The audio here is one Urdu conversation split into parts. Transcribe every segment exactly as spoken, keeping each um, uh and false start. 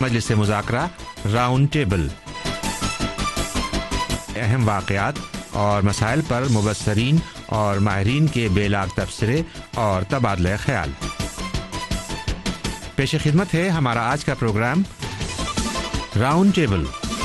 मजलिस मुज़ाकरा राउंड टेबल, अहम वाक़यात और मसाइल पर मुबस्सरीन और माहिरीन के बेलाग तबसरे और तबादला ख्याल। पेश खिदमत है हमारा आज का प्रोग्राम राउंड टेबल।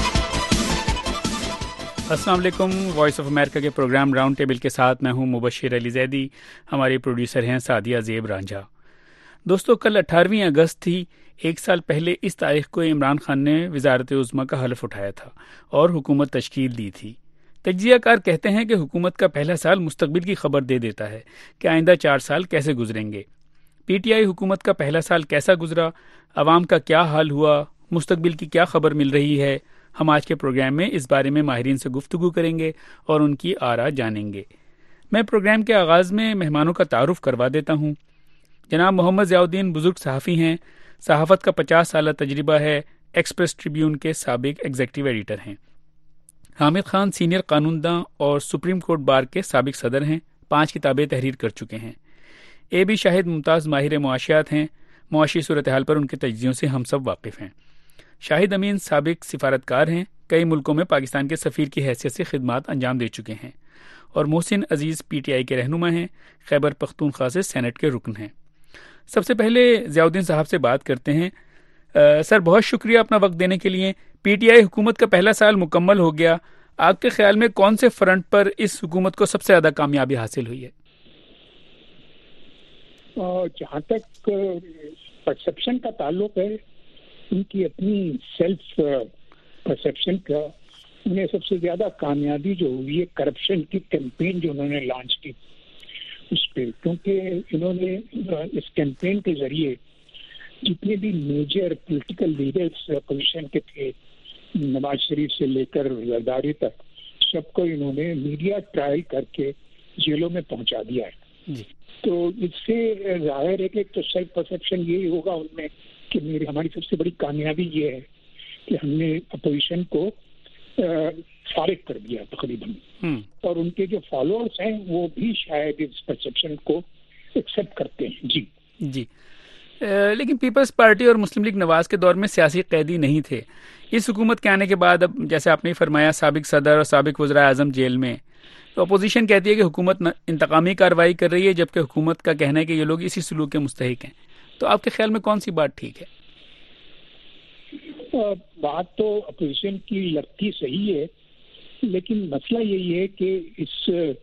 अस्सलाम वालेकुम। वॉइस ऑफ अमेरिका के प्रोग्राम राउंड टेबल के साथ मैं हूं मुबशिर अली जैदी। हमारे प्रोड्यूसर हैं सादिया ज़ेब रांझा। दोस्तों, कल अठारहवीं अगस्त थी। एक साल पहले इस तारीख को इमरान खान ने वज़ारत उज़्मा का हलफ उठाया था और हुकूमत तश्कील दी थी। तज्ज़ियाकार कहते हैं कि हुकूमत का पहला साल मुस्तकबिल की खबर दे देता है कि आइंदा चार साल कैसे गुजरेंगे। पी टी आई हुकूमत का पहला साल कैसा गुजरा, अवाम का क्या हाल हुआ, मुस्तकबिल की क्या खबर मिल रही है, हम आज के प्रोग्राम में इस बारे में माहिरीन से गुफ्तगू करेंगे और उनकी आरा जानेंगे। मैं प्रोग्राम के आगाज़ में मेहमानों का तारुफ करवा देता हूँ। जनाब मोहम्मद ज़ियाउद्दीन बुजुर्ग सहाफ़ी हैं, सहाफ़त का पचास साल तजर्बा है, एक्सप्रेस ट्रिब्यून के साबिक एग्जीक्यूटिव एडिटर हैं। हामिद खान सीनियर कानूनदां और सुप्रीम कोर्ट बार के साबिक सदर हैं, पाँच किताबें तहरीर कर चुके हैं। ए बी शाहिद मुमताज़ माहिर मुआशियात हैं, मुआशी सूरत हाल पर उनके तज्ज़ियों से हम सब वाकिफ़ हैं। शाहिद अमीन साबिक सिफारतकार हैं, कई मुल्कों में पाकिस्तान के सफ़ीर की हैसियत से खिदमात अंजाम दे चुके हैं। और Mohsin Aziz P T I के रहनुमा हैं, खैबर पख्तूनख्वा से सेनेट के रुकन हैं। सबसे पहले ज़ियाउद्दीन साहब से बात करते हैं। आ, सर, बहुत शुक्रिया अपना वक्त देने के लिए। पी टी आई हुकूमत का पहला साल मुकम्मल हो गया। आपके ख्याल में कौन से फ्रंट पर इस हुकूमत को सबसे ज़्यादा कामयाबी हासिल हुई है? जहाँ तक परसेप्शन का ताल्लुक है, उनकी अपनी सेल्फ परसेप्शन का उन्हें सबसे ज़्यादा कामयाबी जो हुई है करप्शन की कैंपेन जो उन्होंने लॉन्च की उस पर, क्योंकि इन्होंने इस कैंपेन के ज़रिए जितने भी मेजर पॉलिटिकल लीडर्स अपोजिशन के थे, नवाज शरीफ से लेकर जरदारी तक, सबको इन्होंने मीडिया ट्रायल करके जेलों में पहुंचा दिया है जी। तो इससे जाहिर है कि एक तो सेल्फ परसेप्शन यही होगा उनमें कि मेरी हमारी सबसे बड़ी कामयाबी ये है कि हमने अपोजिशन को फारिग कर दिया तकरीबन, और उनके जो फॉलोअर्स हैं वो भी शायद इस परसेप्शन को एक्सेप्ट करते हैं जी जी आ, लेकिन पीपल्स पार्टी और मुस्लिम लीग नवाज के दौर में सियासी कैदी नहीं थे। इस हुकूमत के आने के बाद अब जैसे आपने फरमाया साबिक सदर और साबिक वज़ीर आज़म जेल में, तो अपोजिशन कहती है कि हुकूमत इंतकामी कार्रवाई कर रही है, जबकि हुकूमत का कहना है कि ये लोग इसी सलूक के मुस्तहिक हैं। तो आपके ख्याल में कौन सी बात ठीक है? बात तो अपोजिशन की लगती सही है, लेकिन मसला यही है कि इस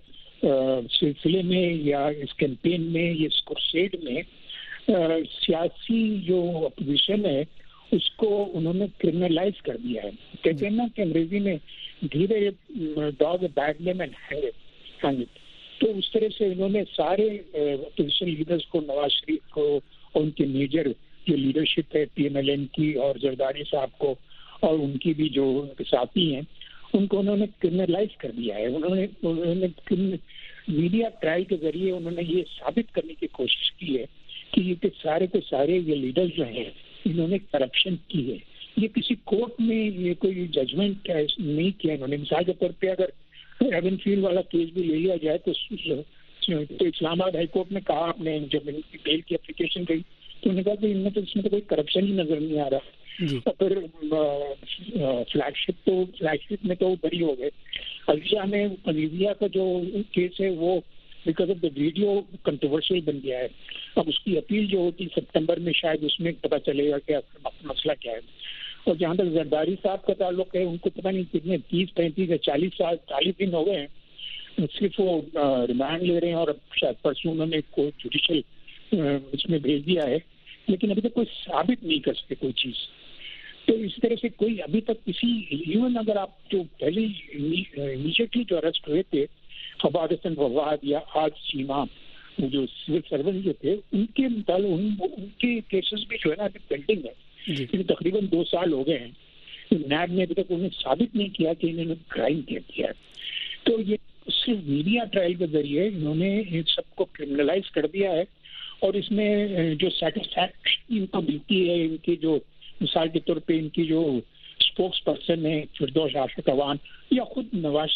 सिलसिले में या इस कैंपेन में, ये इस क्रुसेड में आ, सियासी जो अपोजिशन है उसको उन्होंने क्रिमिनलाइज कर दिया है। कहते हैं ना कि अंग्रेजी में धीरे dog bad name and hang it, तो उस तरह से इन्होंने सारे अपोजिशन लीडर्स को, नवाज शरीफ को और उनके मेजर जो लीडरशिप है पी एम एल एन की और जरदारी साहब को और उनकी भी जो साथी हैं, उनको उन्होंने क्रिमिनलाइज कर दिया है। उन्होंने उन्होंने मीडिया ट्रायल के जरिए उन्होंने ये साबित करने की कोशिश की है कि ये सारे के सारे ये लीडर्स जो हैं इन्होंने करप्शन की है। ये किसी कोर्ट में ये कोई जजमेंट नहीं किया इन्होंने। मिसाल के तौर पे अगर एवनफील्ड वाला केस भी ले लिया जाए तो, तो इस्लामाबाद हाई कोर्ट ने कहा, आपने जब इनकी बेल की एप्लीकेशन गई तो उन्होंने कहा कि इनमें तो इसमें तो कोई करप्शन ही नजर नहीं आ रहा। और फिर फ्लैगशिप तो फ्लैगशिप में तो बरी हो गए। अलिया में अलिया का जो केस है वो because of the video controversial बन गया है। अब उसकी अपील जो होती सितंबर में, शायद उसमें पता चलेगा कि मसला क्या है। और जहाँ तक जरदारी साहब का ताल्लुक है, उनको पता नहीं कितने तीस पैंतीस या चालीस साल चालीस दिन हो गए हैं, सिर्फ वो रिमांड ले रहे हैं और अब शायद परसों उन्होंने कोई जुडिशल इसमें भेज दिया है, लेकिन अभी तक कोई साबित नहीं कर सके कोई चीज़। तो इस तरह से कोई अभी तक किसी, इवन अगर आप जो पहले इमीडिएटली जो अरेस्ट हुए थे फवाद हसन फवाद या आज सीमा, जो सिविल सर्वेंट जो थे, उनके उन, उनके केसेस भी जो है ना अभी पेंडिंग है। तकरीबन दो साल हो गए हैं, नैब ने अभी तक उन्हें साबित नहीं किया कि इन्होंने क्राइम किया है। तो ये सिर्फ मीडिया ट्रायल के जरिए इन्होंने इन सबको क्रिमिनलाइज कर दिया है। और इसमें जो सेटिस्फैक्शन इनको मिलती है, इनकी जो मिसाल के तौर पे इनकी जो स्पोक्स पर्सन है फिरदौस आशिक अवान या खुद नवाज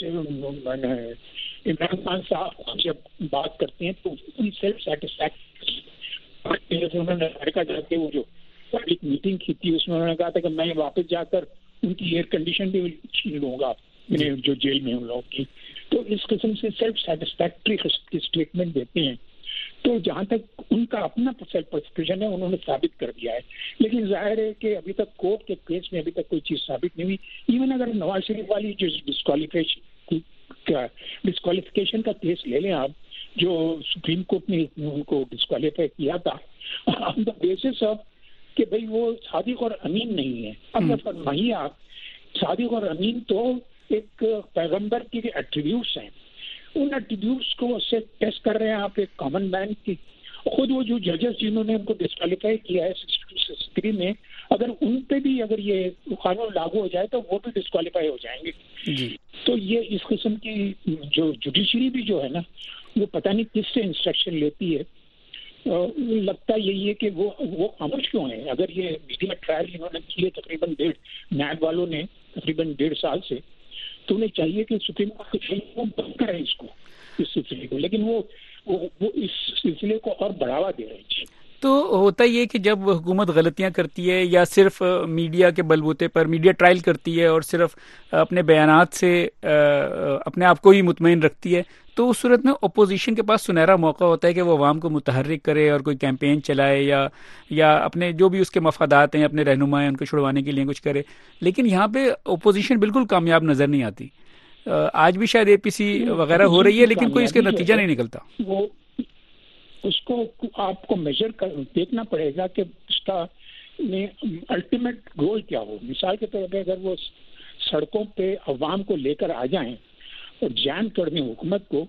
इमरान खान साहब जब बात करते हैं तो उनकी सेल्फ सेटिस्फैक्शन, उन्होंने अमेरिका जाके वो जो پبلک میٹنگ کی تھی، اس میں انہوں نے کہا تھا کہ میں واپس جا کر ان کی ایئر کنڈیشن بھی چھین لوں گا جو جیل میں ان لوگوں کی. تو اس قسم سے سیلف سیٹسفیکٹری اسٹیٹمنٹ دیتے ہیں. تو جہاں تک ان کا اپنا سیلف پرسپشن ہے انہوں نے ثابت کر دیا ہے، لیکن ظاہر ہے کہ ابھی تک کورٹ کے کیس میں ابھی تک کوئی چیز ثابت نہیں ہوئی. ایون اگر نواز شریف والی جو ڈسکوالیفیکیشن کا ڈسکوالیفیکیشن کا کیس لے لیں آپ، جو سپریم کورٹ نے ان کو ڈسکوالیفائی کیا تھا آن دا بیسس آف کہ بھئی وہ صادق اور امین نہیں ہے. اب میں فرمائیے آپ، صادق اور امین تو ایک پیغمبر کی ایٹریبیوٹس ہیں، ان ایٹریبیوٹس کو سے ٹیسٹ کر رہے ہیں آپ ایک کامن مین کی. خود وہ جو ججز جنہوں نے ان کو ڈسکوالیفائی کیا ہے سکسٹی سکسٹی تھری میں، اگر ان پہ بھی اگر یہ قانون لاگو ہو جائے تو وہ بھی ڈسکوالیفائی ہو جائیں گے. جی. تو یہ اس قسم کی جو جوڈیشری بھی جو ہے نا وہ پتہ نہیں کس سے انسٹرکشن لیتی ہے. لگتا یہی ہے کہ وہ وہ خاموش کیوں ہیں. اگر یہ میڈیا ٹرائل انہوں نے کیے تقریباً ڈیڑھ نیب والوں نے تقریباً ڈیڑھ سال سے، تو انہیں چاہیے کہ سپریم کورٹ کے وہ بند کریں اس کو، اس سلسلے کو، لیکن وہ وہ اس سلسلے کو اور بڑھاوا دے رہے ہیں. تو ہوتا یہ کہ جب حکومت غلطیاں کرتی ہے یا صرف میڈیا کے بلبوتے پر میڈیا ٹرائل کرتی ہے اور صرف اپنے بیانات سے اپنے آپ کو ہی مطمئن رکھتی ہے، تو اس صورت میں اپوزیشن کے پاس سنہرا موقع ہوتا ہے کہ وہ عوام کو متحرک کرے اور کوئی کیمپین چلائے یا یا اپنے جو بھی اس کے مفادات ہیں اپنے رہنما ہیں ان کو چھڑوانے کے لیے کچھ کرے. لیکن یہاں پہ اپوزیشن بالکل کامیاب نظر نہیں آتی. آج بھی شاید اے پی سی وغیرہ ہو رہی ہے لیکن کوئی اس کے نتیجہ نہیں نکلتا. وہ اس کو آپ کو میجر کر دیکھنا پڑے گا کہ اس کا الٹیمیٹ گول کیا ہو. مثال کے طور پہ اگر وہ سڑکوں پہ عوام کو لے کر آ جائیں اور جان کر دیں حکومت کو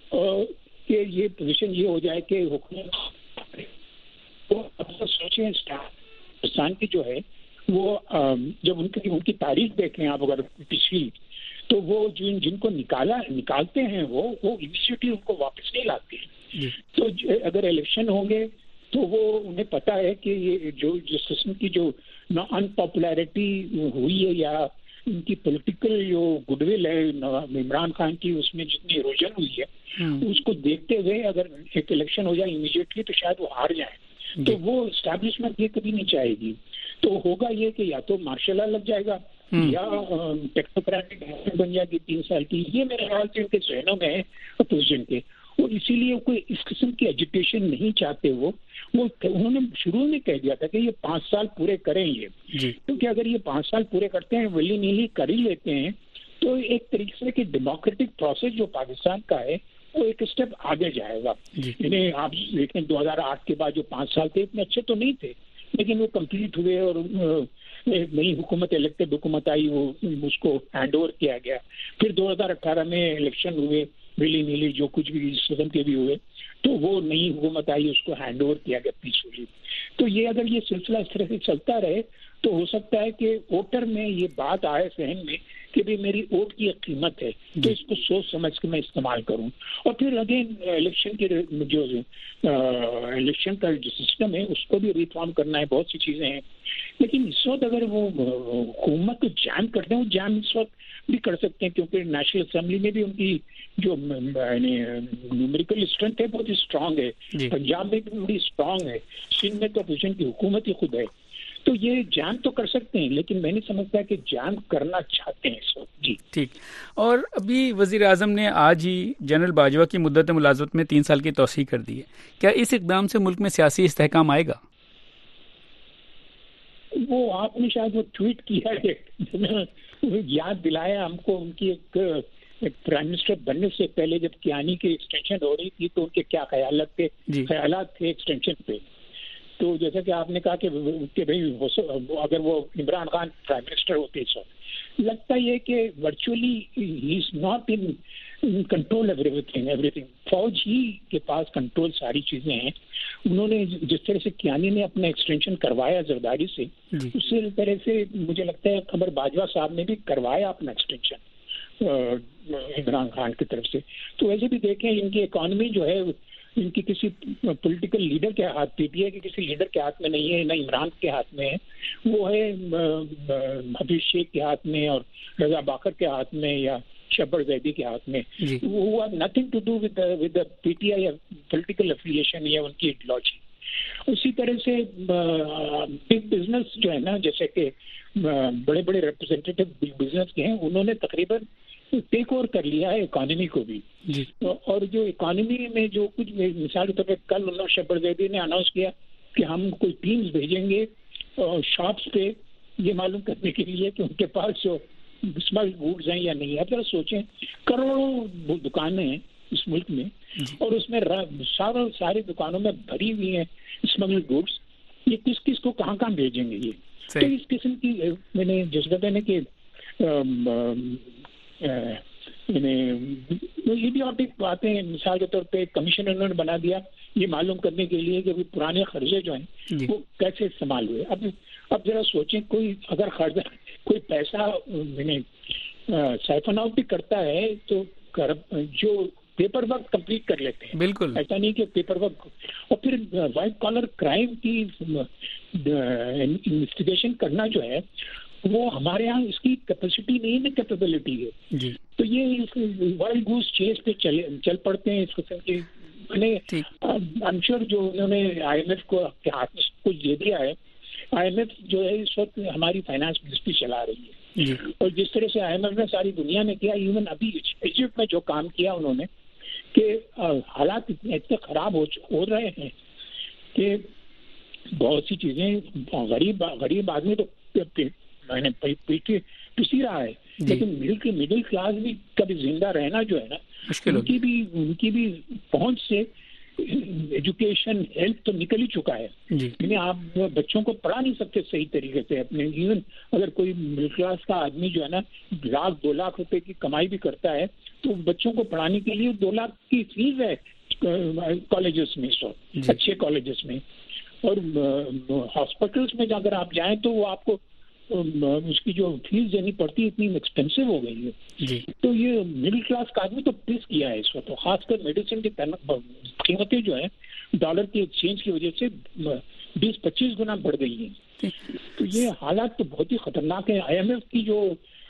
کہ یہ پوزیشن یہ ہو جائے کہ حکومت تو اب تو سوچیں پاکستان کی جو ہے وہ جب ان کی ان کی تاریخ دیکھیں آپ اگر پچھلی، تو وہ جن جن کو نکالا نکالتے ہیں وہ وہ امیڈیٹلی ان کو واپس نہیں لاتے ہیں. تو اگر الیکشن ہوں گے تو وہ انہیں پتا ہے کہ یہ جو جس قسم کی جو ان پاپولیرٹی ہوئی ہے یا ان کی پولیٹیکل جو گڈ ول ہے عمران خان کی، اس میں جتنی اروجن ہوئی ہے اس کو دیکھتے ہوئے اگر ایک الیکشن ہو جائے امیڈیٹلی تو شاید وہ ہار جائیں. تو وہ اسٹیبلشمنٹ یہ کبھی نہیں چاہے گی. تو ہوگا یہ کہ یا تو مارشل لا لگ جائے گا یا ٹیکنوکریٹک گورنمنٹ بن جائے گی تین سال کی. یہ میرے خیال سے ان کے ذہنوں میں ہے اپوزیشن کے، اور اسی لیے کوئی اس قسم کی ایجیٹیشن نہیں چاہتے. وہ وہ انہوں نے شروع میں کہہ دیا تھا کہ یہ پانچ سال پورے کریں یہ جی. کیونکہ اگر یہ پانچ سال پورے کرتے ہیں ولی نیلی کر ہی لیتے ہیں تو ایک طریقے سے کہ ڈیموکریٹک پروسیس جو پاکستان کا ہے وہ ایک اسٹیپ آگے جائے گا. انہیں آپ دیکھیں دو ہزار آٹھ کے بعد جو پانچ سال تھے اتنے اچھے تو نہیں تھے لیکن وہ کمپلیٹ ہوئے اور نئی حکومت الیکٹڈ حکومت آئی، وہ اس کو ہینڈ اوور کیا گیا. پھر دو ہزار اٹھارہ میں الیکشن ہوئے ویلی نیلی جو کچھ بھی اس قسم کے بھی ہوئے تو وہ نئی حکومت آئی اس کو ہینڈ اوور کیا گیا پیسفلی. تو یہ اگر یہ سلسلہ اس طرح سے چلتا رہے تو ہو سکتا ہے کہ ووٹر میں یہ بات آئے ذہن میں کہ بھی میری ووٹ کی ایک قیمت ہے تو اس کو سوچ سمجھ کے میں استعمال کروں. اور پھر اگین الیکشن کے جو الیکشن کا جو سسٹم ہے اس کو بھی ریفارم کرنا ہے، بہت سی چیزیں ہیں. لیکن اس وقت اگر وہ حکومت کو جام کر دیں، وہ جام اس وقت بھی کر سکتے ہیں کیونکہ نیشنل اسمبلی میں بھی ان کی جو نیومیریکل اسٹرینتھ ہے بہت اسٹرانگ ہے، پنجاب میں بھی بڑی اسٹرانگ ہے، سندھ میں تو اپوزیشن کی حکومت ہی خود ہے. تو یہ جان تو کر سکتے ہیں لیکن میں نہیں سمجھتا کہ جان کرنا چاہتے ہیں اس وقت. جی ٹھیک. اور ابھی وزیر اعظم نے آج ہی جنرل باجوہ کی مدت ملازمت میں تین سال کی توسیع کر دی ہے. کیا اس اقدام سے ملک میں سیاسی استحکام آئے گا؟ وہ آپ نے شاید وہ ٹویٹ کیا ہے، یاد دلایا ہم کو ان کی ایک پرائم منسٹر بننے سے پہلے جب کیانی کی ایکسٹینشن ہو رہی تھی تو ان کے کیا خیالات تھے خیالات تھے ایکسٹینشن پہ. تو جیسا کہ آپ نے کہا کہ کہ بھائی اگر وہ عمران خان پرائم منسٹر ہوتے اس وقت، لگتا یہ کہ ورچولی ہی از ناٹ ان کنٹرول ایوری تھنگ ایوری تھنگ فوج ہی کے پاس کنٹرول ساری چیزیں ہیں. انہوں نے جس طرح سے کیانی نے اپنا ایکسٹینشن کروایا زرداری سے، اسی طرح سے مجھے لگتا ہے قمر باجوہ صاحب نے بھی کروایا اپنا ایکسٹینشن عمران خان کی طرف سے. تو ویسے بھی دیکھیں ان کی اکانومی جو ہے ان کی کسی پولیٹیکل لیڈر کے ہاتھ، پی ٹی آئی کے کسی لیڈر کے ہاتھ میں نہیں ہے، نہ عمران کے ہاتھ میں ہے، وہ ہے حفیظ شیخ کے ہاتھ میں اور رضا باقر کے ہاتھ میں یا شبر زیدی کے ہاتھ میں. وہ nothing to do with with P T I political affiliation یا ان کی ایڈیالوجی. اسی طرح سے بگ بزنس جو ہے نا، جیسے کہ بڑے بڑے ریپرزینٹیٹو بگ بزنس کے ہیں، انہوں نے تقریباً ٹیک اوور کر لیا ہے اکانومی کو بھی جی. اور جو اکانومی میں جو کچھ مثال کے طور پہ کل انہوں شبر زیدی نے اناؤنس کیا کہ ہم کوئی ٹیمز بھیجیں گے شاپس پہ یہ معلوم کرنے کے لیے کہ ان کے پاس جو اسمگل گوڈز ہیں یا نہیں. اب ذرا سوچیں، کروڑوں دکانیں ہیں اس ملک میں اور اس میں سارا ساری دکانوں میں بھری ہوئی ہیں اسمگل گوڈز. یہ کس کس کو کہاں کہاں بھیجیں گے؟ یہ تو اس قسم کی میں نے جس وقت نے کہ یہ بھی آپ ایک باتیں مثال کے طور پہ کمیشن انہوں نے بنا دیا یہ معلوم کرنے کے لیے کہ پرانے قرضے جو ہیں وہ کیسے استعمال ہوئے. اب اب ذرا سوچیں، کوئی اگر قرضہ کوئی پیسہ میں نے سائفن آؤٹ بھی کرتا ہے تو جو پیپر ورک کمپلیٹ کر لیتے ہیں، بالکل ایسا نہیں کہ پیپر ورک. اور پھر وائٹ کالر کرائم کی انویسٹیگیشن کرنا جو ہے وہ ہمارے ہاں اس کی کیپیسٹی نہیں ہے، کیپیبلٹی ہے جی. تو یہ وائلڈ گوس چیز پہ چل چل پڑتے ہیں اس قسم کے. میں نے آئی ایم شیور جو انہوں نے آئی ایم ایف کو ہاتھ میں کچھ دے دیا ہے، آئی ایم ایف جو ہے اس وقت ہماری فائنانس منسٹری چلا رہی ہے جی. اور جس طرح سے آئی ایم ایف نے ساری دنیا میں کیا، ایون ابھی ایجپٹ میں جو کام کیا انہوں نے کہ حالات اتنے خراب ہو رہے ہیں کہ بہت سی چیزیں غریب غریب آدمی تو میں نے پسی رہا ہے لیکن مڈل مڈل کلاس بھی کبھی زندہ رہنا جو ہے نا ان کی بھی ان کی بھی پہنچ سے ایجوکیشن ہیلتھ تو نکل ہی چکا ہے. یعنی آپ بچوں کو پڑھا نہیں سکتے صحیح طریقے سے اپنے. ایون اگر کوئی مڈل کلاس کا آدمی جو ہے نا لاکھ دو لاکھ روپے کی کمائی بھی کرتا ہے تو بچوں کو پڑھانے کے لیے دو لاکھ کی فیس ہے کالجز میں، سو اچھے کالجز میں. اور ہاسپٹلس میں اگر آپ جائیں تو وہ آپ کو اس کی جو فیس دینی پڑتی ہے اتنی ایکسپینسو ہو گئی ہے جی. تو یہ مڈل کلاس کا آدمی تو پس کیا ہے اس وقت. خاص کر میڈیسن کی قیمتیں جو ہیں ڈالر کے ایکسچینج کی وجہ سے بیس پچیس گنا بڑھ گئی ہیں. تو یہ حالات تو بہت ہی خطرناک ہیں. آئی ایم ایف کی جو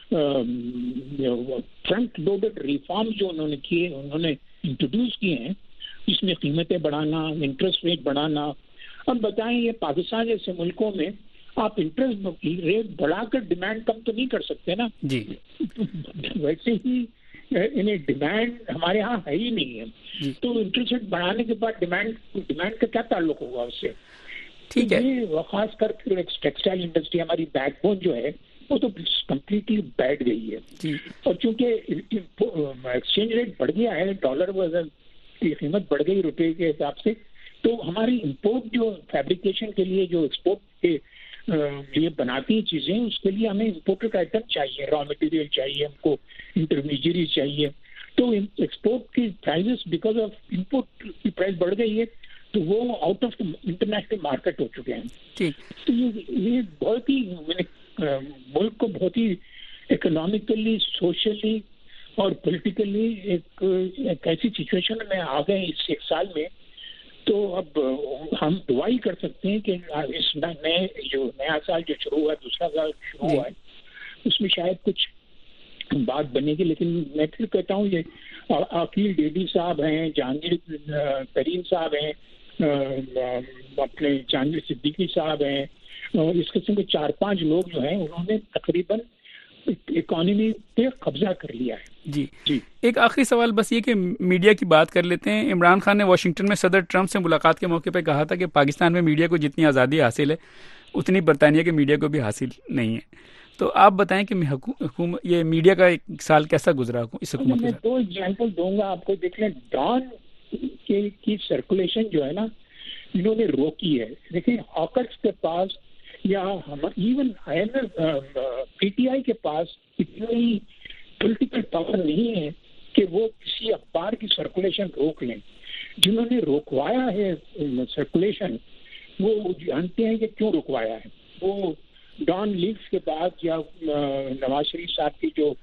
فرنٹ لوڈڈ ریفارم جو انہوں نے کیے انہوں نے انٹروڈیوس کیے ہیں جس میں قیمتیں بڑھانا، انٹرسٹ ریٹ بڑھانا. اب بتائیں یہ پاکستان جیسے ملکوں میں آپ انٹرسٹ ریٹ بڑھا کر ڈیمانڈ کم تو نہیں کر سکتے نا جی. ویسے ہی انہیں ڈیمانڈ ہمارے ہاں ہے ہی نہیں ہے جی. تو انٹرسٹ ریٹ بڑھانے کے بعد ڈیمانڈ ڈیمانڈ کا کیا تعلق ہوگا اس سے؟ ٹھیک ہے. یہ خاص کر ٹیکسٹائل انڈسٹری ہماری بیک بون جو ہے وہ تو کمپلیٹلی بیٹھ گئی ہے جی. اور چونکہ ایکسچینج ریٹ بڑھ گیا ہے، ڈالر کی قیمت بڑھ گئی روپے کے حساب سے، تو ہماری امپورٹ جو فیبریکیشن کے لیے جو ایکسپورٹ کے لیے بناتی ہیں چیزیں اس کے لیے ہمیں امپورٹڈ آئٹم چاہیے، را مٹیریل چاہیے، ہم کو انٹرمیڈیری چاہیے. تو ایکسپورٹ کی پرائزز بیکاز آف امپورٹ کی پرائز بڑھ گئی ہے تو وہ آؤٹ آف انٹرنیشنل مارکیٹ ہو چکے ہیں. تو یہ بہت ہی ملک کو بہت ہی اکنامکلی، سوشلی اور پولیٹیکلی ایک ایک ایسی سچویشن میں آ گئے اس ایک سال میں. تو اب ہم دعا ہی کر سکتے ہیں کہ اس نئے جو نیا سال جو شروع ہوا ہے، دوسرا سال شروع ہوا ہے، اس میں شاید کچھ بات بنے گی. لیکن میں پھر کہتا ہوں یہ عقیل ڈیڈی صاحب ہیں، جہانگیر کریم صاحب ہیں، اپنے جہانگیر صدیقی صاحب ہیں، اس قسم کے چار پانچ لوگ جو ہیں انہوں نے تقریباً اکانومی پہ قبضہ کر لیا ہے جی. جی ایک آخری سوال بس یہ کہ میڈیا کی بات کر لیتے ہیں. عمران خان نے واشنگٹن میں صدر ٹرمپ سے ملاقات کے موقع پہ کہا تھا کہ پاکستان میں میڈیا کو جتنی آزادی حاصل ہے اتنی برطانیہ کے میڈیا کو بھی حاصل نہیں ہے. تو آپ بتائیں کہ حکومت یہ میڈیا کا ایک سال کیسا گزرا اس حکومت کے ساتھ؟ میں دو ایگزامپل دوں گا آپ کو. دیکھ لیں ڈان کی سرکولیشن جو ہے نا انہوں نے روکی ہے. دیکھیں ہاکرس کے پاس یا ایون پی ٹی آئی کے پاس اتنی پولیٹیکل پاور نہیں ہے کہ وہ کسی اخبار کی سرکولیشن روک لیں. جنہوں نے روکوایا ہے سرکولیشن وہ جانتے ہیں کہ کیوں روکوایا ہے. وہ ڈان لیگز کے بعد یا نواز شریف صاحب کی جو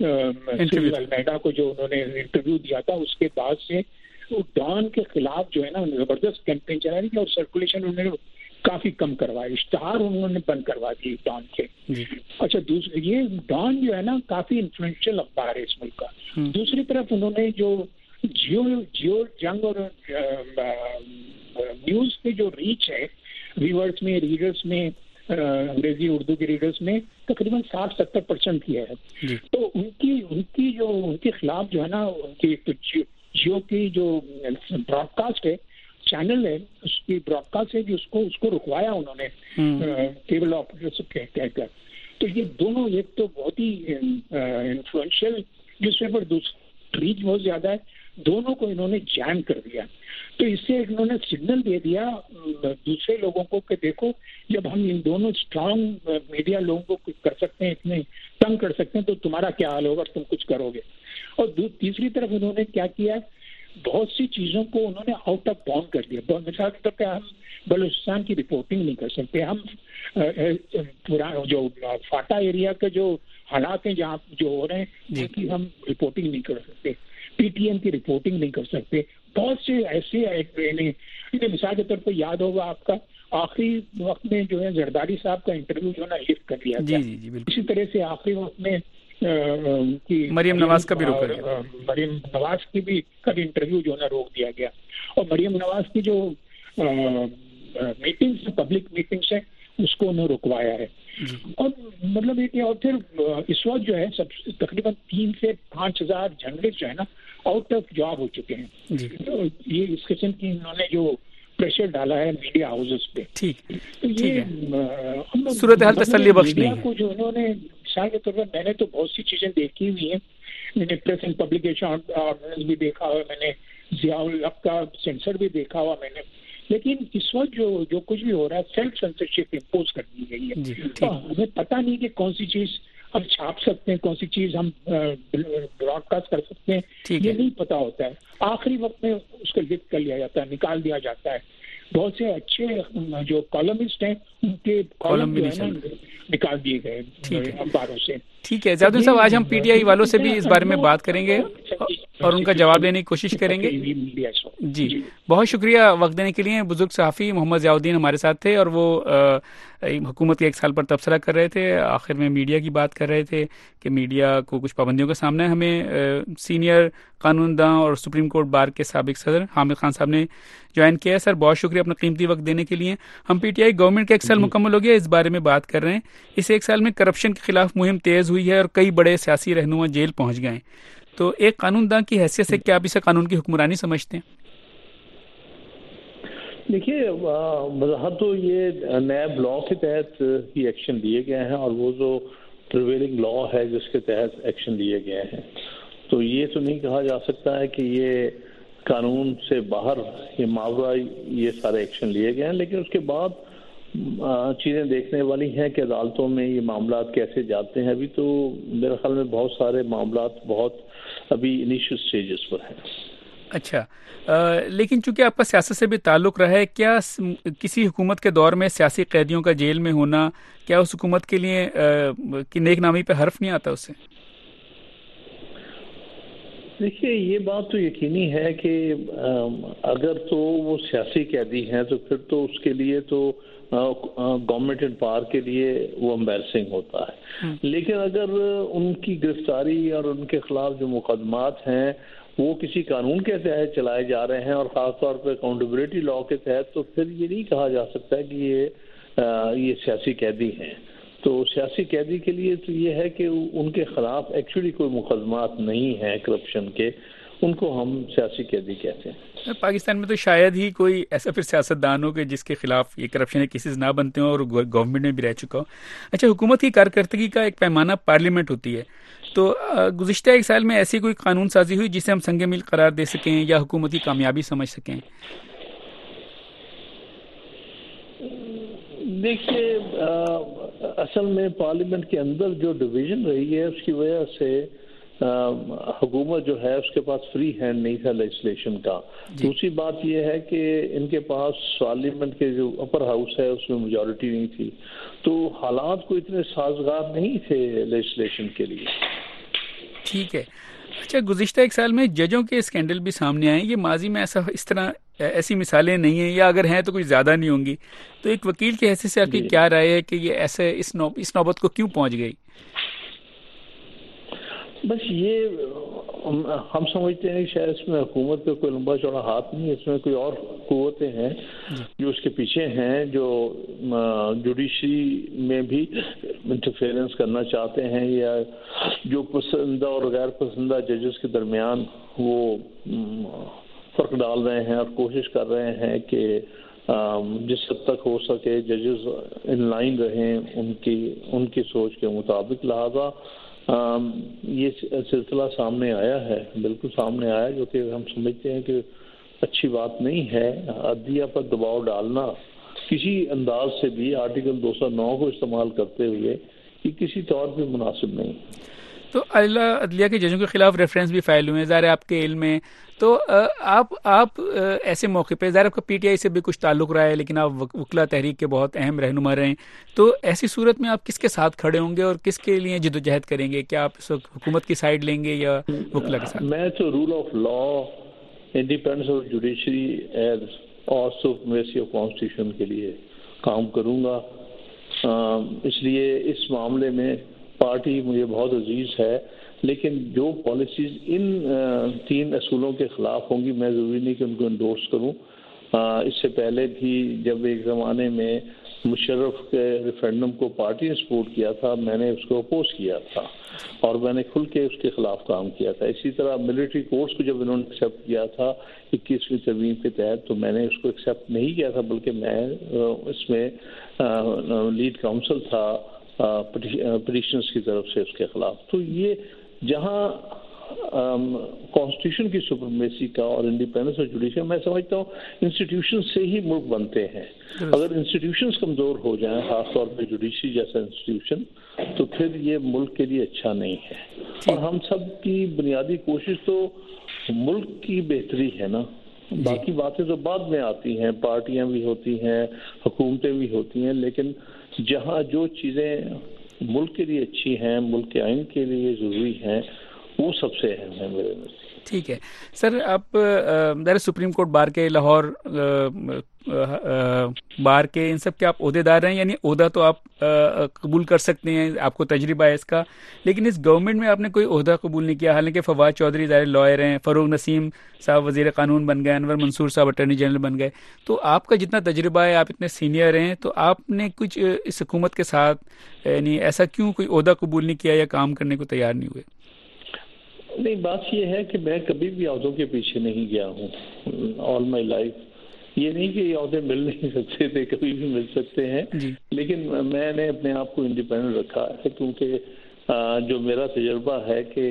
المیڈا کو جو انہوں نے انٹرویو دیا تھا اس کے بعد سے وہ ڈان کے خلاف جو ہے نا زبردست کیمپین چلا رہی تھی اور سرکولیشن انہوں نے کافی کم کروایا. اشتہار انہوں نے بند کروا دیے ڈان کے. اچھا دوسرے یہ ڈان جو ہے نا کافی انفلوئنشل اخبار ہے اس ملک کا. دوسری طرف انہوں نے جو जियो जियो जंग और न्यूज़ के जो रीच है व्यूअर्स में, रीडर्स में, अंग्रेजी उर्दू के रीडर्स में तकरीबन साठ सत्तर परसेंट की है। तो उनकी उनकी जो उनके खिलाफ जो है ना, उनकी तो जियो की जो ब्रॉडकास्ट है, चैनल है, उसकी ब्रॉडकास्ट है कि उसको उसको रुकवाया उन्होंने केबल ऑपरेटर्स कहकर। तो ये दोनों, एक तो बहुत ही इन्फ्लुएंशियल न्यूज़पेपर, दूसरा रीच बहुत ज्यादा है, दोनों को इन्होंने जैम कर दिया। तो इससे इन्होंने सिग्नल दे दिया दूसरे लोगों को कि देखो, जब हम इन दोनों स्ट्रांग मीडिया लोगों को कर सकते हैं, इतने तंग कर सकते हैं, तो तुम्हारा क्या हाल होगा, तुम कुछ करोगे। और तीसरी तरफ इन्होंने क्या किया, बहुत सी चीजों को उन्होंने आउट ऑफ बाउंड कर दिया। मिसाल के तौर पर हम बलूचिस्तान की रिपोर्टिंग नहीं कर सकते, हम पूरा जो फाटा एरिया के जो हालात हैं जहाँ जो हो रहे हैं उनकी हम रिपोर्टिंग नहीं कर सकते, पीटीएम की रिपोर्टिंग नहीं कर सकते। बहुत से ऐसे, मिसाल के तौर पर याद होगा आपका आखिरी वक्त में जो है जरदारी साहब का इंटरव्यू जो है लिफ्ट कर दिया गया। इसी तरह से आखिरी वक्त में की मरियम नवाज का भी रोक दिया, मरियम नवाज की भी का भी इंटरव्यू जो है रोक दिया गया। और मरियम नवाज की जो मीटिंग्स, पब्लिक मीटिंग्स है, उसको उन्हें रुकवाया है। और मतलब ये, और फिर इस वक्त जो है सब तकरीबन तीन से पांच हजार जर्नलिस्ट जो है ना आउट ऑफ जॉब हो चुके हैं। तो ये इस किस्म की इन्होंने जो प्रेशर डाला है मीडिया हाउसेस पे, ठीक तो ये सूरत हाल तसल्ली बख्श नहीं है। को जो उन्होंने मिसाल के तौर पर, मैंने तो बहुत सी चीजें देखी हुई हैं, मैंने प्रेस एंड पब्लिकेशन ऑर्डिनेंस भी देखा हुआ, मैंने जियाउल हक का सेंसर भी देखा हुआ मैंने, लेकिन इस वक्त जो जो कुछ भी हो रहा है सेल्फ सेंसरशिप इम्पोज कर दी गई है। तो हमें पता नहीं कि कौन सी चीज हम छाप सकते हैं, कौन सी चीज हम ब्रॉडकास्ट कर सकते हैं, ये नहीं पता होता है। आखिरी वक्त में उसको लिफ्ट कर लिया जाता है, निकाल दिया जाता है। बहुत से अच्छे जो कॉलमिस्ट हैं उनके कॉलम जो है ना निकाल दिए गए अखबारों से। ठीक है ज़ैदुद्दीन साहब, आज हम पीटीआई वालों से भी इस बारे में बात करेंगे और उनका जवाब देने की कोशिश करेंगे। जी, बहुत शुक्रिया वक्त देने के लिए। बुजुर्ग सहाफ़ी मोहम्मद ज़ियाउद्दीन हमारे साथ थे और वो हुकूमत के एक साल पर तबसरा कर रहे थे, आखिर में मीडिया की बात कर रहे थे कि मीडिया को कुछ पाबंदियों का सामना है। हमें सीनियर कानूनदां और सुप्रीम कोर्ट बार के साबिक सदर हामिद खान साहब ने ज्वाइन किया। सर बहुत शुक्रिया अपना कीमती वक्त देने के लिए। हम पीटीआई गवर्नमेंट का एक साल मुकम्मल हो गया, इस बारे में बात कर रहे हैं। इस एक साल में करप्शन के खिलाफ मुहिम तेज हुई है और कई बड़े सियासी रहनुमा जेल पहुंच गए। तो एक कानूनदां की हैसियत से क्या आप इसे कानून की हुक्मरानी समझते हैं? देखिए, वजाहत तो ये नैब लॉ के तहत ही एक्शन लिए गए हैं और वो जो प्रिवेलिंग लॉ है जिसके तहत एक्शन लिए गए हैं, तो ये तो नहीं कहा जा सकता है कि ये कानून से बाहर ये मावरा ये सारे एक्शन लिए गए हैं। लेकिन उसके बाद चीज़ें देखने वाली हैं कि अदालतों में ये मामला कैसे जाते हैं। अभी तो मेरे ख्याल में बहुत सारे मामला बहुत अभी इनिशियल स्टेजेस पर हैं। अच्छा, आ, लेकिन चूंकि आपका सियासत से भी ताल्लुक रहा है, क्या किसी हुकूमत के दौर में सियासी कैदियों का जेल में होना, क्या उस हुकूमत के लिए की नेक नामी पे हर्फ नहीं आता उससे? देखिए, ये बात तो यकीनी है कि अगर तो वो सियासी कैदी हैं तो फिर तो उसके लिए तो गवर्नमेंट इन पावर के लिए वो एम्बैरसिंग होता है। लेकिन अगर उनकी गिरफ्तारी और उनके खिलाफ जो मुकदमात हैं वो किसी कानून के तहत चलाए जा रहे हैं और ख़ासतौर पर अकाउंटेबिलिटी लॉ के तहत, तो फिर ये नहीं कहा जा सकता कि ये आ, ये सियासी कैदी हैं। तो सियासी कैदी के लिए तो ये है कि उनके खिलाफ एक्चुअली कोई मुकदमात नहीं है करप्शन के, उनको हम सियासी कैदी कहते हैं। पाकिस्तान में तो शायद ही कोई ऐसा फिर सियासतदान हो कि जिसके खिलाफ ये करप्शन के केसेस ना बनते हो और गवर्नमेंट में भी रह चुका हो। अच्छा, हुकूमत की कारकर्दगी का एक पैमाना पार्लियामेंट होती है, तो गुज़िश्ता एक साल में ऐसी कोई कानून साजी हुई जिसे हम संगे मिल करार दे सकें या हुकूमत की कामयाबी समझ सकें? देखिए, असल में पार्लियामेंट के अंदर जो डिवीजन रही है उसकी वजह से हुकूमत जो है उसके पास फ्री हैंड नहीं था लेजिस्लेशन का। दूसरी बात यह है कि इनके पास पार्लियामेंट के जो अपर हाउस है उसमें मेजॉरिटी नहीं थी, तो हालात को इतने साजगार नहीं थे लेजिस्लेशन के लिए। ठीक है। अच्छा, गुज़िश्ता एक साल में जजों के स्कैंडल भी सामने आए। ये माजी में ऐसा इस तरह ऐसी मिसालें नहीं हैं, या अगर हैं तो कुछ ज़्यादा नहीं होंगी। तो एक वकील की हैसियत से आपकी क्या राय है कि ये ऐसे इस नौ, इस नौबत को क्यों पहुंच गई? بس یہ ہم سمجھتے ہیں کہ شاید اس میں حکومت کا کوئی لمبا چوڑا ہاتھ نہیں ہے، اس میں کوئی اور قوتیں ہیں جو اس کے پیچھے ہیں، جو جوڈیشری میں بھی انٹرفیئرنس کرنا چاہتے ہیں، یا جو پسندیدہ اور غیر پسندیدہ ججز کے درمیان وہ فرق ڈال رہے ہیں اور کوشش کر رہے ہیں کہ جس حد تک ہو سکے ججز ان لائن رہیں ان کی ان کی سوچ کے مطابق. لہذا یہ سلسلہ سامنے آیا ہے، بالکل سامنے آیا، جو کہ ہم سمجھتے ہیں کہ اچھی بات نہیں ہے. عدلیہ پر دباؤ ڈالنا کسی انداز سے بھی آرٹیکل دو سو نو کو استعمال کرتے ہوئے یہ کسی طور پہ مناسب نہیں. تو اعلیٰ عدلیہ کے ججوں کے خلاف ریفرنس بھی فائل ہوئے ہیں، ظاہر آپ کے علم میں. تو آپ آپ ایسے موقع پہ ظاہر آپ کا پی ٹی آئی سے بھی کچھ تعلق رہا ہے، لیکن آپ وکلا تحریک کے بہت اہم رہنما رہے ہیں. تو ایسی صورت میں آپ کس کے ساتھ کھڑے ہوں گے اور کس کے لیے جد و جہد کریں گے؟ کیا آپ اس وقت حکومت کی سائڈ لیں گے یا وکلا کے ساتھ؟ میں تو rule of law, independence of judiciary اور سپریمیسی آف کانسٹیٹیوشن کے لیے کام کروں گا. اس لیے اس معاملے میں پارٹی مجھے بہت عزیز ہے، لیکن جو پالیسیز ان تین اصولوں کے خلاف ہوں گی میں ضروری نہیں کہ ان کو انڈورس کروں. اس سے پہلے بھی جب ایک زمانے میں مشرف کے ریفرینڈم کو پارٹی نے سپورٹ کیا تھا، میں نے اس کو اپوز کیا تھا اور میں نے کھل کے اس کے خلاف کام کیا تھا. اسی طرح ملٹری کورٹس کو جب انہوں نے ایکسیپٹ کیا تھا اکیسویں ترمیم کے تحت، تو میں نے اس کو ایکسیپٹ نہیں کیا تھا، بلکہ میں اس میں لیڈ کاؤنسل تھا پٹیشنرز کی طرف سے اس کے خلاف. تو یہ جہاں کانسٹیٹیوشن کی سپریمیسی کا اور انڈیپینڈنس آف جوڈیشن، میں سمجھتا ہوں انسٹیٹیوشن سے ہی ملک بنتے ہیں. اگر انسٹیٹیوشنز کمزور ہو جائیں، خاص طور پہ جوڈیشری جیسا انسٹیٹیوشن، تو پھر یہ ملک کے لیے اچھا نہیں ہے. اور ہم سب کی بنیادی کوشش تو ملک کی بہتری ہے نا، باقی باتیں تو بعد میں آتی ہیں، پارٹیاں بھی ہوتی ہیں، حکومتیں بھی ہوتی ہیں، لیکن جہاں جو چیزیں ملک کے لیے اچھی ہیں، ملک کے آئین کے لیے ضروری ہیں، وہ سب سے اہم ہے میرے نزدیک. ٹھیک ہے سر. آپ ذرا سپریم کورٹ بار کے، لاہور بار کے، ان سب کے آپ عہدے دار ہیں، یعنی عہدہ تو آپ قبول کر سکتے ہیں، آپ کو تجربہ ہے اس کا، لیکن اس گورنمنٹ میں آپ نے کوئی عہدہ قبول نہیں کیا. حالانکہ فواد چودھری ظاہر لائر ہیں، فروغ نسیم صاحب وزیر قانون بن گئے، انور منصور صاحب اٹارنی جنرل بن گئے. تو آپ کا جتنا تجربہ ہے، آپ اتنے سینئر ہیں، تو آپ نے کچھ اس حکومت کے ساتھ یعنی ایسا کیوں کوئی عہدہ قبول نہیں کیا یا کام کرنے کو تیار نہیں ہوئے؟ نہیں، بات یہ ہے کہ میں کبھی بھی عہدوں کے پیچھے نہیں گیا ہوں آل مائی لائف. یہ نہیں کہ یہ عہدے مل نہیں سکتے تھے، کبھی بھی مل سکتے ہیں، لیکن میں نے اپنے آپ کو انڈیپینڈنٹ رکھا ہے، کیونکہ جو میرا تجربہ ہے کہ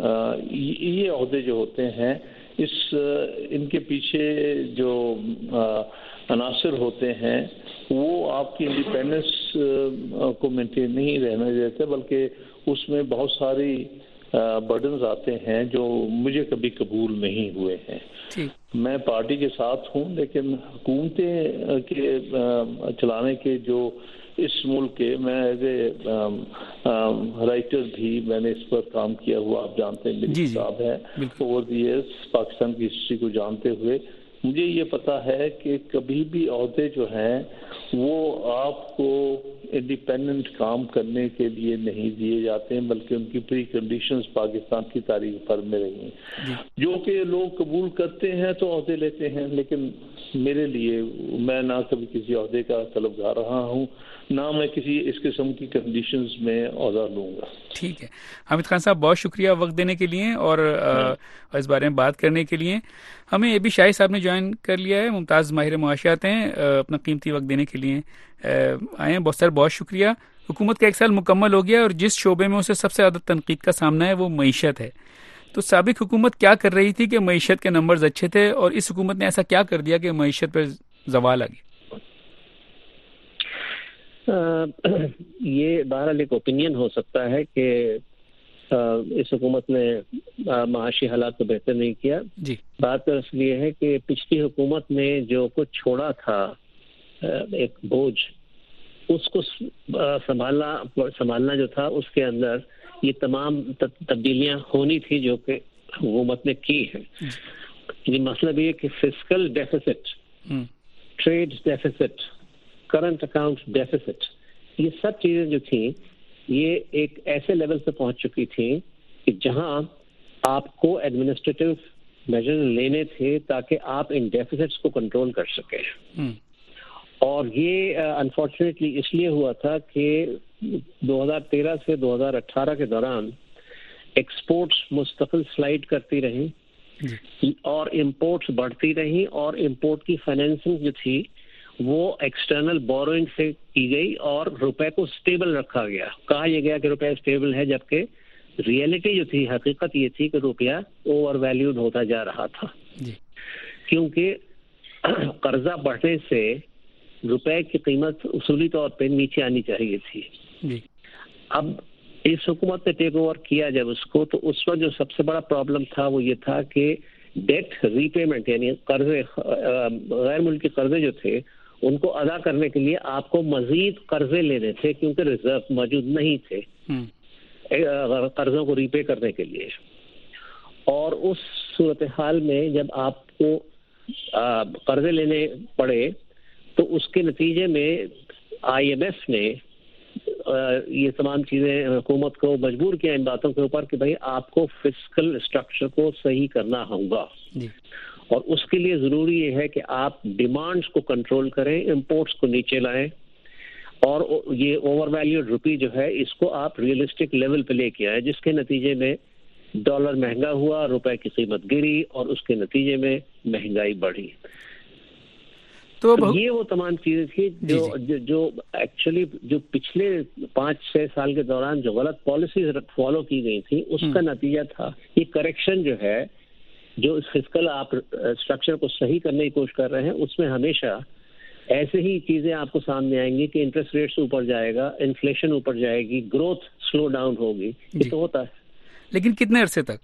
یہ عہدے جو ہوتے ہیں اس ان کے پیچھے جو عناصر ہوتے ہیں وہ آپ کی انڈیپینڈنس کو مینٹین نہیں رہنا دیتے، بلکہ اس میں بہت ساری برڈنز آتے ہیں جو مجھے کبھی قبول نہیں ہوئے ہیں. میں پارٹی کے ساتھ ہوں، لیکن حکومتیں کے چلانے کے جو اس ملک کے، میں ایز اے رائٹر بھی میں نے اس پر کام کیا ہوا، آپ جانتے ہیں میری کتاب ہے اوور دی ایئرس پاکستان کی ہسٹری کو جانتے ہوئے مجھے یہ پتا ہے کہ کبھی بھی عہدے جو ہیں وہ آپ کو انڈیپینڈنٹ کام کرنے کے لیے نہیں دیے جاتے ہیں، بلکہ ان کی پری کنڈیشنز پاکستان کی تاریخ پر میں رہی ہیں. جو کہ لوگ قبول کرتے ہیں تو عہدے لیتے ہیں، لیکن میرے لیے میں نہ کبھی کسی عہدے کا طلبگار رہا ہوں، نہ میں کسی اس قسم کی کنڈیشنز میں عہدہ لوں گا. ٹھیک ہے حامد خان صاحب، بہت شکریہ وقت دینے کے لیے اور اس بارے میں بات کرنے کے لیے. ہمیں اے بی شاہی صاحب نے جوائن کر لیا ہے، ممتاز ماہر معاشیات ہیں، اپنا قیمتی وقت دینے کے لیے آئے ہیں. بہت سر بہت شکریہ. حکومت کا ایک سال مکمل ہو گیا اور جس شعبے میں اسے سب سے زیادہ تنقید کا سامنا ہے وہ معیشت ہے. تو سابق حکومت کیا کر رہی تھی کہ معیشت کے نمبرز اچھے تھے، اور اس حکومت نے ایسا کیا کر دیا کہ معیشت پر زوال آ گیا؟ یہ بہرحال ایک اوپینین ہو سکتا ہے کہ اس حکومت نے معاشی حالات کو بہتر نہیں کیا. جی بات اصل یہ ہے کہ پچھلی حکومت نے جو کچھ چھوڑا تھا ایک بوجھ، اس کو سنبھالنا سنبھالنا جو تھا اس کے اندر یہ تمام تبدیلیاں ہونی تھی جو کہ حکومت نے کی ہیں. یہ مسئلہ بھی ہے کہ fiscal deficit, trade deficit, current account deficit, یہ سب چیزیں جو تھیں یہ ایک ایسے لیول پہ پہنچ چکی تھیں کہ جہاں آپ کو ایڈمنسٹریٹو میجر لینے تھے تاکہ آپ ان ڈیفیسٹس کو کنٹرول کر سکیں. اور یہ انفارچونیٹلی اس لیے ہوا تھا کہ دو ہزار تیرہ سے دو ہزار اٹھارہ کے دوران ایکسپورٹس مستقل سلائڈ کرتی رہیں اور امپورٹس بڑھتی رہیں, اور امپورٹ کی فائنینسنگ جو تھی وہ ایکسٹرنل بوروئنگ سے کی گئی اور روپے کو اسٹیبل رکھا گیا. کہا یہ گیا کہ روپے اسٹیبل ہے, جبکہ ریئلٹی جو تھی, حقیقت یہ تھی کہ روپیہ اوور ویلیوڈ ہوتا جا رہا تھا, کیونکہ قرضہ بڑھنے سے روپے کی قیمت اصولی طور پہ نیچے آنی چاہیے تھی. اب اس حکومت نے ٹیک اوور کیا جب اس کو, تو اس وقت جو سب سے بڑا پرابلم تھا وہ یہ تھا کہ ڈیٹ ری پیمنٹ یعنی قرضے, غیر ملکی قرضے جو تھے ان کو ادا کرنے کے لیے آپ کو مزید قرضے لینے تھے, کیونکہ ریزرو موجود نہیں تھے قرضوں کو ری پے کرنے کے لیے. اور اس صورتحال میں جب آپ کو قرضے لینے پڑے تو اس کے نتیجے میں آئی ایم ایف نے یہ تمام چیزیں حکومت کو مجبور کیا ان باتوں کے اوپر کہ بھائی آپ کو فسکل اسٹرکچر کو صحیح کرنا ہوگا, اور اس کے لیے ضروری یہ ہے کہ آپ ڈیمانڈس کو کنٹرول کریں, امپورٹس کو نیچے لائیں, اور یہ اوور ویلیوڈ روپی جو ہے اس کو آپ ریئلسٹک لیول پہ لے کے آئے, جس کے نتیجے میں ڈالر مہنگا ہوا, روپے کی قیمت گری, اور اس کے نتیجے میں مہنگائی بڑھی. تو یہ وہ تمام چیزیں تھی جو جو ایکچولی جو پچھلے پانچ چھ سال کے دوران جو غلط پالیسیز فالو کی گئی تھی اس کا نتیجہ تھا. یہ کریکشن جو ہے جو فسکل آپ اسٹرکچر کو صحیح کرنے کی کوشش کر رہے ہیں, اس میں ہمیشہ ایسے ہی چیزیں آپ کو سامنے آئیں گی کہ انٹرسٹ ریٹس اوپر جائے گا, انفلیشن اوپر جائے گی, گروتھ سلو ڈاؤن ہوگی. یہ تو ہوتا ہے, لیکن کتنے عرصے تک؟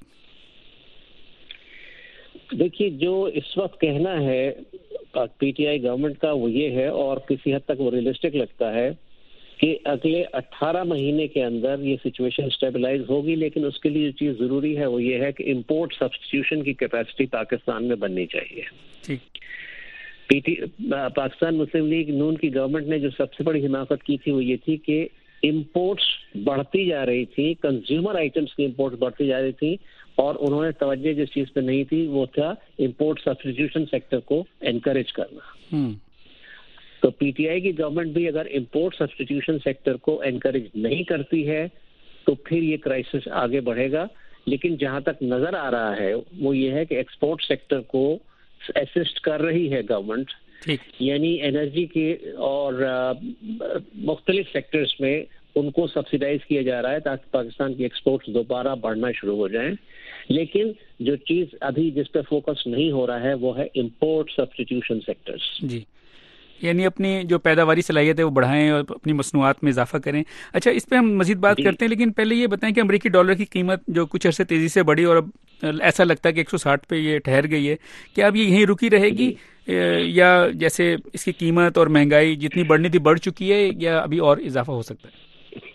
دیکھیے جو اس وقت کہنا ہے پی ٹی آئی گورنمنٹ کا وہ یہ ہے, اور کسی حد تک وہ ریئلسٹک لگتا ہے کہ اگلے اٹھارہ مہینے کے اندر یہ سچویشن اسٹیبلائز ہوگی. لیکن اس کے لیے جو چیز ضروری ہے وہ یہ ہے کہ امپورٹ سبسٹیٹیوشن کی کیپیسٹی پاکستان میں بننی چاہیے. پی ٹی پاکستان مسلم لیگ نون کی گورنمنٹ نے جو سب سے بڑی حماقت کی تھی وہ یہ تھی کہ امپورٹس بڑھتی جا رہی تھی, کنزیومر آئٹمس کی امپورٹس بڑھتی جا رہی تھی, اور انہوں نے توجہ جس چیز پہ نہیں تھی وہ تھا امپورٹ سبسٹیٹیوشن سیکٹر کو انکریج کرنا. تو پی ٹی آئی کی گورنمنٹ بھی اگر امپورٹ سبسٹیٹیوشن سیکٹر کو انکریج نہیں کرتی ہے تو پھر یہ کرائسس آگے بڑھے گا. لیکن جہاں تک نظر آ رہا ہے وہ یہ ہے کہ ایکسپورٹ سیکٹر کو اسسٹ کر رہی ہے گورنمنٹ, یعنی انرجی کے اور مختلف سیکٹرز میں ان کو سبسیڈائز کیا جا رہا ہے تاکہ پاکستان کی ایکسپورٹس دوبارہ بڑھنا شروع ہو جائیں. لیکن جو چیز ابھی جس پہ فوکس نہیں ہو رہا ہے وہ ہے امپورٹ سبسٹیٹیوشن سیکٹرز. جی, یعنی اپنی جو پیداواری صلاحیت ہے وہ بڑھائیں اور اپنی مصنوعات میں اضافہ کریں. اچھا, اس پہ ہم مزید بات کرتے ہیں, لیکن پہلے یہ بتائیں کہ امریکی ڈالر کی قیمت جو کچھ عرصے تیزی سے بڑھی اور اب ایسا لگتا ہے کہ ایک سو ساٹھ پہ یہ ٹھہر گئی ہے, کیا اب یہ یہیں رکی رہے گی یا جیسے اس کی قیمت اور مہنگائی جتنی بڑھنی تھی بڑھ چکی ہے, یا ابھی اور اضافہ ہو سکتا ہے؟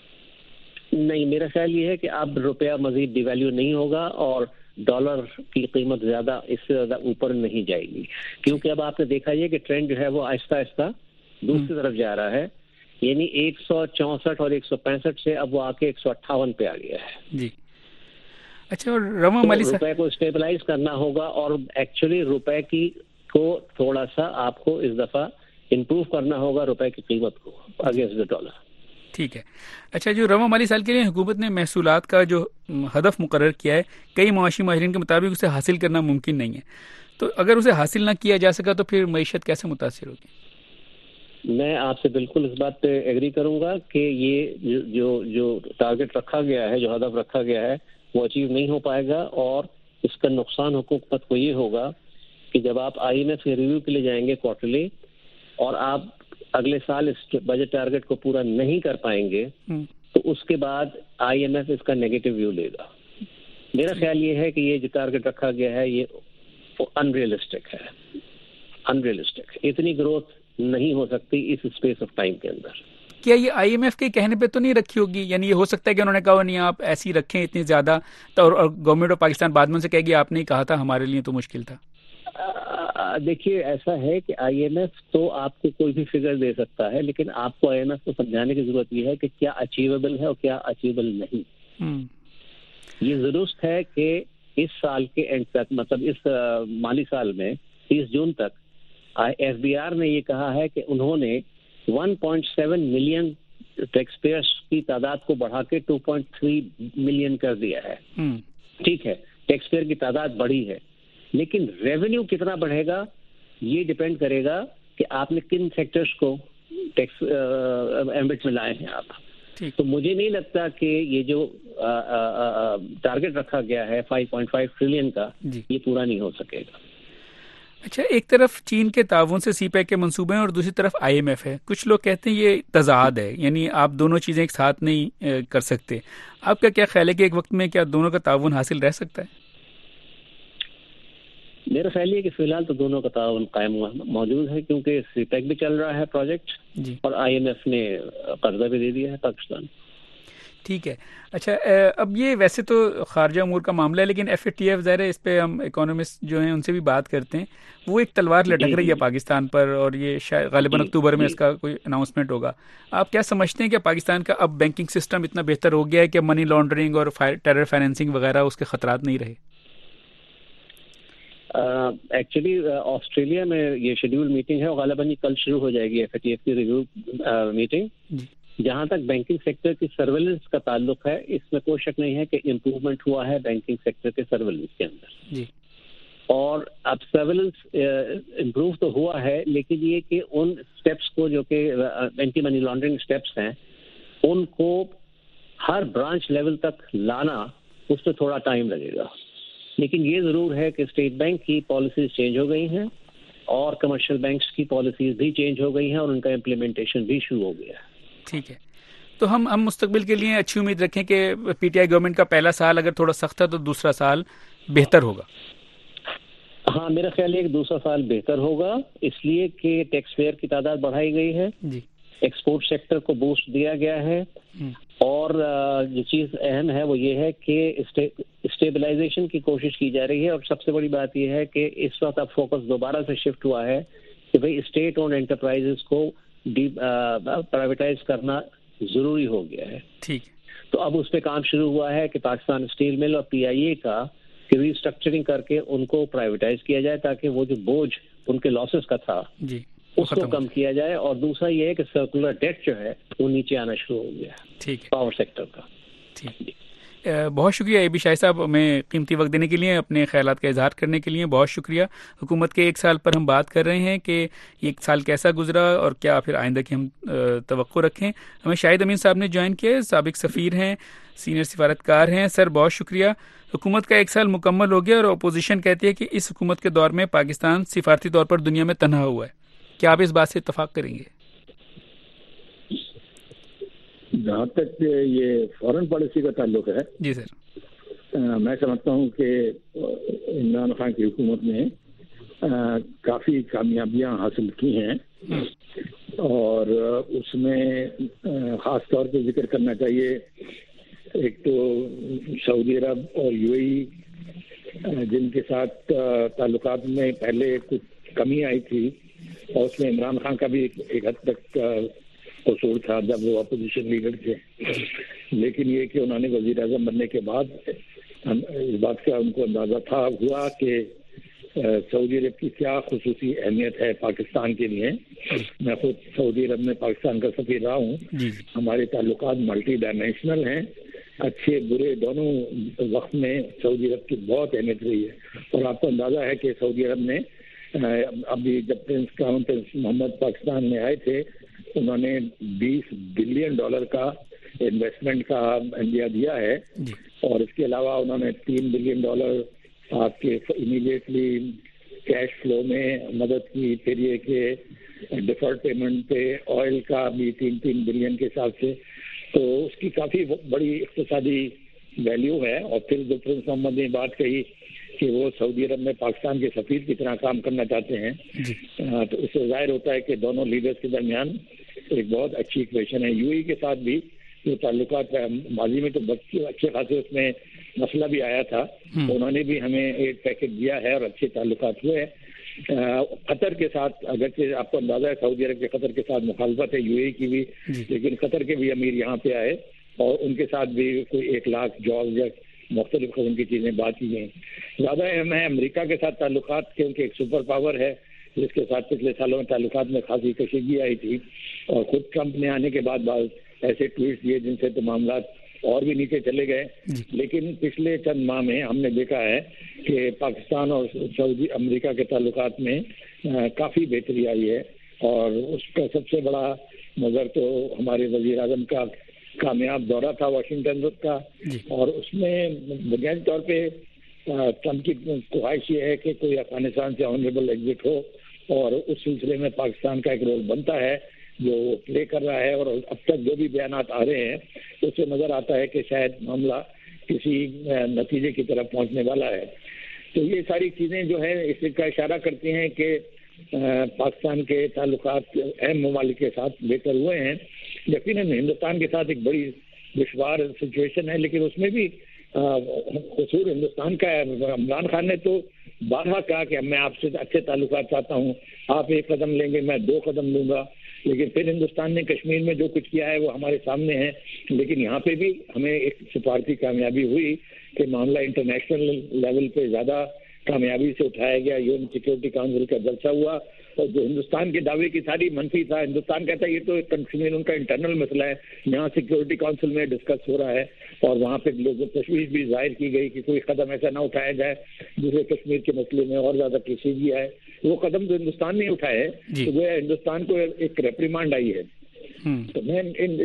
نہیں, میرا خیال یہ ہے کہ اب روپیہ مزید ڈی ویلیو نہیں ہوگا اور ڈالر کی قیمت زیادہ اس سے زیادہ اوپر نہیں جائے گی, کیونکہ اب آپ نے دیکھا یہ کہ ٹرینڈ جو ہے وہ آہستہ آہستہ دوسری طرف جا رہا ہے. یعنی ایک سو چونسٹھ اور ایک سو پینسٹھ سے اب وہ آ کے ایک سو اٹھاون پہ آ گیا ہے. جی, اچھا, اور رواں مالی روپے کو اسٹیبلائز کرنا ہوگا, اور ایکچولی روپے کی کو تھوڑا سا آپ کو اس دفعہ امپروو کرنا ہوگا روپے کی قیمت کو اگینسٹ دا ڈالر. ٹھیک ہے. اچھا, جو رواں مالی سال کے لیے حکومت نے محصولات کا جو ہدف مقرر کیا ہے, کئی معاشی ماہرین کے مطابق اسے حاصل کرنا ممکن نہیں ہے, تو اگر اسے حاصل نہ کیا جا سکا تو پھر معیشت کیسے متاثر ہوگی؟ میں آپ سے بالکل اس بات پہ ایگری کروں گا کہ یہ جو جو ٹارگٹ رکھا گیا ہے, جو ہدف رکھا گیا ہے, وہ اچیو نہیں ہو پائے گا, اور اس کا نقصان حکومت کو یہ ہوگا کہ جب آپ آئی ایم ایف کے ریویو کے لیے جائیں گے کوارٹرلی, اور آپ اگلے سال اس بجٹ ٹارگٹ کو پورا نہیں کر پائیں گے, تو اس کے بعد آئی ایم ایف اس کا نیگیٹو ویو لے گا. میرا خیال یہ ہے کہ یہ جو ٹارگٹ رکھا گیا ہے یہ ان ریئلسٹک ہے, ان ریئلسٹک اتنی گروتھ نہیں ہو سکتی اس اسپیس آف ٹائم کے اندر. کیا یہ آئی ایم ایف کے کہنے پہ تو نہیں رکھی ہوگی؟ یعنی یہ ہو سکتا ہے کہ انہوں نے کہا نہیں آپ ایسی رکھیں اتنی زیادہ, تو اور گورنمنٹ آف پاکستان بعد میں سے کہے گی آپ نے کہا تھا, ہمارے لیے تو مشکل تھا. دیکھیے ایسا ہے کہ آئی ایم ایف تو آپ کو کوئی بھی فگر دے سکتا ہے, لیکن آپ کو آئی ایم ایف کو سمجھانے کی ضرورت یہ ہے کہ کیا اچیویبل ہے اور کیا اچیویبل نہیں. یہ درست ہے کہ اس سال کے اینڈ تک، مطلب اس مالی سال میں تیس جون تک، ایف بی آر نے یہ کہا ہے کہ انہوں نے one point seven million tax payers کی تعداد کو بڑھا کے ٹو پوائنٹ تھری ملین کر دیا ہے. ٹھیک ہے، ٹیکس پیئر کی تعداد بڑھی ہے، لیکن ریونیو کتنا بڑھے گا یہ ڈپینڈ کرے گا کہ آپ نے کن سیکٹرز کو ٹیکس ایمبٹ میں لائے ہیں آپ. تو مجھے نہیں لگتا کہ یہ جو ٹارگٹ رکھا گیا ہے فائیو پوائنٹ فائیو ٹریلین کا یہ پورا نہیں ہو سکے گا. اچھا، ایک طرف چین کے تعاون سے سی پیک کے منصوبے ہیں اور دوسری طرف آئی ایم ایف ہے. کچھ لوگ کہتے ہیں یہ تضاد ہے، یعنی آپ دونوں چیزیں ایک ساتھ نہیں کر سکتے. آپ کا کیا خیال ہے کہ ایک وقت میں کیا دونوں کا تعاون حاصل رہ سکتا ہے؟ میرا خیال یہ کہ فی الحال تو دونوں کا تعاون قائم موجود ہے، کیونکہ سی پیک بھی چل رہا ہے پروجیکٹ جی، اور آئی ایم ایف نے قرضہ بھی دے دیا ہے پاکستان. ٹھیک ہے. اچھا، اب یہ ویسے تو خارجہ امور کا معاملہ ہے، لیکن ایف اے ٹی ایف ظاہر ہے اس پہ ہم اکانومسٹ جو ہیں ان سے بھی بات کرتے ہیں. وہ ایک تلوار لٹک رہی ہے پاکستان پر، اور یہ شاید غالباً اکتوبر میں اس کا کوئی اناؤنسمنٹ ہوگا. آپ کیا سمجھتے ہیں کہ پاکستان کا اب بینکنگ سسٹم اتنا بہتر ہو گیا ہے کہ منی لانڈرنگ اور ٹیرر فائنینسنگ وغیرہ اس کے خطرات نہیں رہے؟ ایکچولی آسٹریلیا میں یہ شیڈیول میٹنگ ہے، اور غالباً یہ کل شروع ہو جائے گی ایف اے ٹی ایف کی ریویو میٹنگ. جہاں تک بینکنگ سیکٹر کی سرویلنس کا تعلق ہے، اس میں کوئی شک نہیں ہے کہ امپروومنٹ ہوا ہے بینکنگ سیکٹر کے سرویلنس کے اندر جی. اور اب سرویلنس امپروو تو ہوا ہے، لیکن یہ کہ ان اسٹیپس کو جو کہ اینٹی منی لانڈرنگ اسٹیپس ہیں ان کو ہر برانچ لیول تک لانا، اس پہ تھوڑا ٹائم لگے گا. لیکن یہ ضرور ہے کہ اسٹیٹ بینک کی پالیسیز چینج ہو گئی ہیں اور کمرشل بینکس کی پالیسیز بھی چینج ہو گئی ہیں اور ان کا امپلیمنٹیشن بھی شروع ہو گیا ہے. ٹھیک ہے، تو ہم ہم مستقبل کے لیے اچھی امید رکھیں کہ پی ٹی آئی گورنمنٹ کا پہلا سال اگر تھوڑا سخت تھا تو دوسرا سال بہتر ہوگا. ہاں، میرا خیال ہے کہ دوسرا سال بہتر ہوگا، اس لیے کہ ٹیکس پیئر کی تعداد بڑھائی گئی ہے جی، ایکسپورٹ سیکٹر کو بوسٹ دیا گیا ہے، اور جو چیز اہم ہے وہ یہ ہے کہ اسٹیبلائزیشن کی کوشش کی جا رہی ہے. اور سب سے بڑی بات یہ ہے کہ اس وقت اب فوکس دوبارہ سے شفٹ ہوا ہے کہ بھئی اسٹیٹ اونڈ انٹرپرائزز کو پرائیویٹائز کرنا ضروری ہو گیا ہے. ٹھیک، تو اب اس پہ کام شروع ہوا ہے کہ پاکستان اسٹیل مل اور پی آئی اے کا ری اسٹرکچرنگ کر کے ان کو پرائیویٹائز کیا جائے، تاکہ وہ جو بوجھ ان کے لاسز کا تھا جی اس کو کم کیا جائے. اور دوسرا یہ ہے کہ سرکولر ڈیٹ جو ہے وہ نیچے آنا شروع ہو گیا ٹھیک پاور سیکٹر کا. ٹھیک، بہت شکریہ اے بی شاہ صاحب، ہمیں قیمتی وقت دینے کے لیے، اپنے خیالات کا اظہار کرنے کے لیے بہت شکریہ. حکومت کے ایک سال پر ہم بات کر رہے ہیں کہ یہ ایک سال کیسا گزرا اور کیا پھر آئندہ کی ہم توقع رکھیں. ہمیں شاہد امین صاحب نے جوائن کیا، سابق سفیر ہیں، سینئر سفارتکار ہیں. سر بہت شکریہ. حکومت کا ایک سال مکمل ہو گیا اور اپوزیشن کہتی ہے کہ اس حکومت کے دور میں پاکستان سفارتی طور پر دنیا میں تنہا ہوا ہے. کیا آپ اس بات سے اتفاق کریں گے؟ جہاں تک یہ فارن پالیسی کا تعلق ہے جی سر، میں سمجھتا ہوں کہ عمران خان کی حکومت نے کافی کامیابیاں حاصل کی ہیں، اور اس میں خاص طور پہ ذکر کرنا چاہیے ایک تو سعودی عرب اور یو اے ای، جن کے ساتھ تعلقات میں پہلے کچھ کمی آئی تھی، اور اس میں عمران خان کا بھی ایک حد تک قصور تھا جب وہ اپوزیشن لیڈر تھے. لیکن یہ کہ انہوں نے وزیر اعظم بننے کے بعد اس بات کا ان کو اندازہ تھا ہوا کہ سعودی عرب کی کیا خصوصی اہمیت ہے پاکستان کے لیے. میں خود سعودی عرب میں پاکستان کا سفیر رہا ہوں. ہمارے تعلقات ملٹی ڈائمینشنل ہیں، اچھے برے دونوں وقت میں سعودی عرب کی بہت اہمیت رہی ہے. اور آپ کو اندازہ ہے کہ سعودی عرب نے ابھی جب prince crown prince Mohammed Pakistan میں آئے تھے، انہوں نے بیس بلین ڈالر کا انویسٹمنٹ کا انڈیا دیا ہے، اور اس کے علاوہ انہوں نے تین بلین ڈالر آپ کے امیڈیٹلی کیش فلو میں مدد کی. پھر یہ کہ ڈیفرڈ پیمنٹ پہ آئل کا بھی تین تین بلین کے حساب سے، تو اس کی کافی بڑی اقتصادی ویلیو ہے. اور پھر جو پرنس محمد نے بات کہی کہ وہ سعودی عرب میں پاکستان کے سفیر کی طرح کام کرنا چاہتے ہیں، تو اس سے ظاہر ہوتا ہے کہ دونوں لیڈرز کے درمیان ایک بہت اچھی اکویشن ہے. یو اے ای کے ساتھ بھی جو تعلقات ماضی میں تو اچھے خاصے اس میں مسئلہ بھی آیا تھا، انہوں نے بھی ہمیں ایک پیکج دیا ہے اور اچھے تعلقات ہوئے. قطر کے ساتھ اگرچہ آپ کو اندازہ ہے سعودی عرب کے قطر کے ساتھ مخالفت ہے یو اے ای کی بھی، لیکن قطر کے بھی امیر یہاں پہ آئے اور ان کے ساتھ بھی کوئی ایک لاکھ جاب یا مختلف قسم کی چیزیں بات کی گئیں. زیادہ اہم ہے امریکہ کے ساتھ تعلقات, کیونکہ ایک سپر پاور ہے جس کے ساتھ پچھلے سالوں میں تعلقات میں خاصی کشیدگی آئی تھی, اور خود ٹرمپ نے آنے کے بعد بعض ایسے ٹویٹس دیے جن سے تو معاملات اور بھی نیچے چلے گئے. لیکن پچھلے چند ماہ میں ہم نے دیکھا ہے کہ پاکستان اور سعودی امریکہ کے تعلقات میں کافی بہتری آئی ہے, اور اس کا سب سے بڑا نظر تو ہمارے وزیر اعظم کا کامیاب دورہ تھا واشنگٹن کا, اور اس میں بنیادی طور پہ ٹرمپ کی خواہش یہ ہے کہ کوئی افغانستان سے آنریبل ایگزٹ ہو, اور اس سلسلے میں پاکستان کا ایک رول بنتا ہے جو پلے کر رہا ہے. اور اب تک جو بھی بیانات آ رہے ہیں اس سے نظر آتا ہے کہ شاید معاملہ کسی نتیجے کی طرف پہنچنے والا ہے. تو یہ ساری چیزیں جو ہے اس کا اشارہ کرتی ہیں کہ پاکستان کے تعلقات اہم ممالک کے ساتھ بہتر ہوئے ہیں. یقیناً ہندوستان کے ساتھ ایک بڑی دشوار سچویشن ہے, لیکن اس میں بھی قصور ہندوستان کا ہے. عمران خان نے تو بارہا کہا کہ میں آپ سے اچھے تعلقات چاہتا ہوں, آپ ایک قدم لیں گے میں دو قدم لوں گا, لیکن پھر ہندوستان نے کشمیر میں جو کچھ کیا ہے وہ ہمارے سامنے ہے. لیکن یہاں پہ بھی ہمیں ایک سفارتی کامیابی ہوئی کہ معاملہ انٹرنیشنل لیول پہ زیادہ کامیابی سے اٹھایا گیا. یو این سیکورٹی کاؤنسل کا جلسہ ہوا, اور جو ہندوستان کے دعوے کی ساری منفی تھا, ہندوستان کہتا ہے یہ تو کشمیر ان کا انٹرنل مسئلہ ہے, یہاں سیکورٹی کاؤنسل میں ڈسکس ہو رہا ہے, اور وہاں پہ لوگوں تشویش بھی ظاہر کی گئی کہ کوئی قدم ایسا نہ اٹھایا جائے دوسرے کشمیر کے مسئلے میں اور زیادہ کشیدگی آئے. وہ قدم تو ہندوستان نے اٹھائے تو وہ ہندوستان کو ایک ریپریمانڈ آئی ہے. تو میں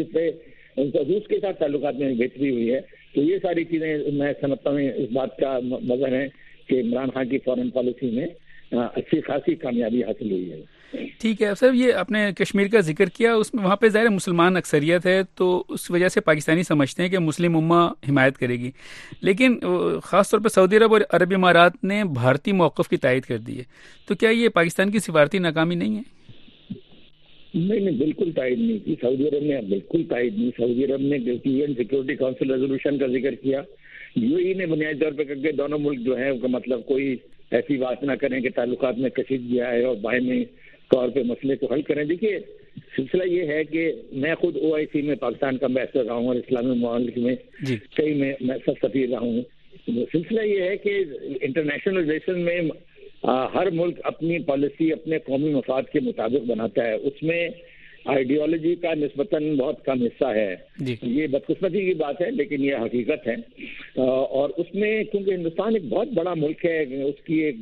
روس کے ساتھ تعلقات میں بہتری ہوئی ہے. تو یہ ساری چیزیں میں سمجھتا ہوں اس بات کا مظہر ہے کہ عمران خان کی فارن پالیسی میں اچھی خاصی کامیابی حاصل ہوئی ہے. ٹھیک ہے سر, یہ آپ نے کشمیر کا ذکر کیا, اس میں وہاں پہ ظاہر مسلمان اکثریت ہے تو اس وجہ سے پاکستانی سمجھتے ہیں کہ مسلم امہ حمایت کرے گی, لیکن خاص طور پہ سعودی عرب اور عرب امارات نے بھارتی موقف کی تائید کر دی ہے. تو کیا یہ پاکستان کی سفارتی ناکامی نہیں ہے؟ نہیں نہیں بالکل تائید نہیں کی سعودی عرب نے, بالکل تائید نہیں. سعودی عرب نے U N security council resolution کا ذکر کیا. یو اے نے بنیادی طور پہ کہا کہ دونوں ملک جو ہے مطلب کوئی ایسی بات نہ کریں کہ تعلقات میں کشیدگی آئے اور باہمی طور پہ مسئلے کو حل کریں. دیکھیے سلسلہ یہ ہے کہ میں خود او آئی سی میں پاکستان کا امبیسڈر رہا ہوں اور اسلامی ممالک میں کئی میں میں سب سفیر رہا ہوں. سلسلہ یہ ہے کہ انٹرنیشنل ریلیشن میں ہر ملک اپنی پالیسی اپنے قومی مفاد کے مطابق بناتا ہے. اس میں آئیڈیالوجی کا نسبتاً بہت کم حصہ ہے. یہ بدقسمتی کی بات ہے لیکن یہ حقیقت ہے. اور اس میں کیونکہ ہندوستان ایک بہت بڑا ملک ہے, اس کی ایک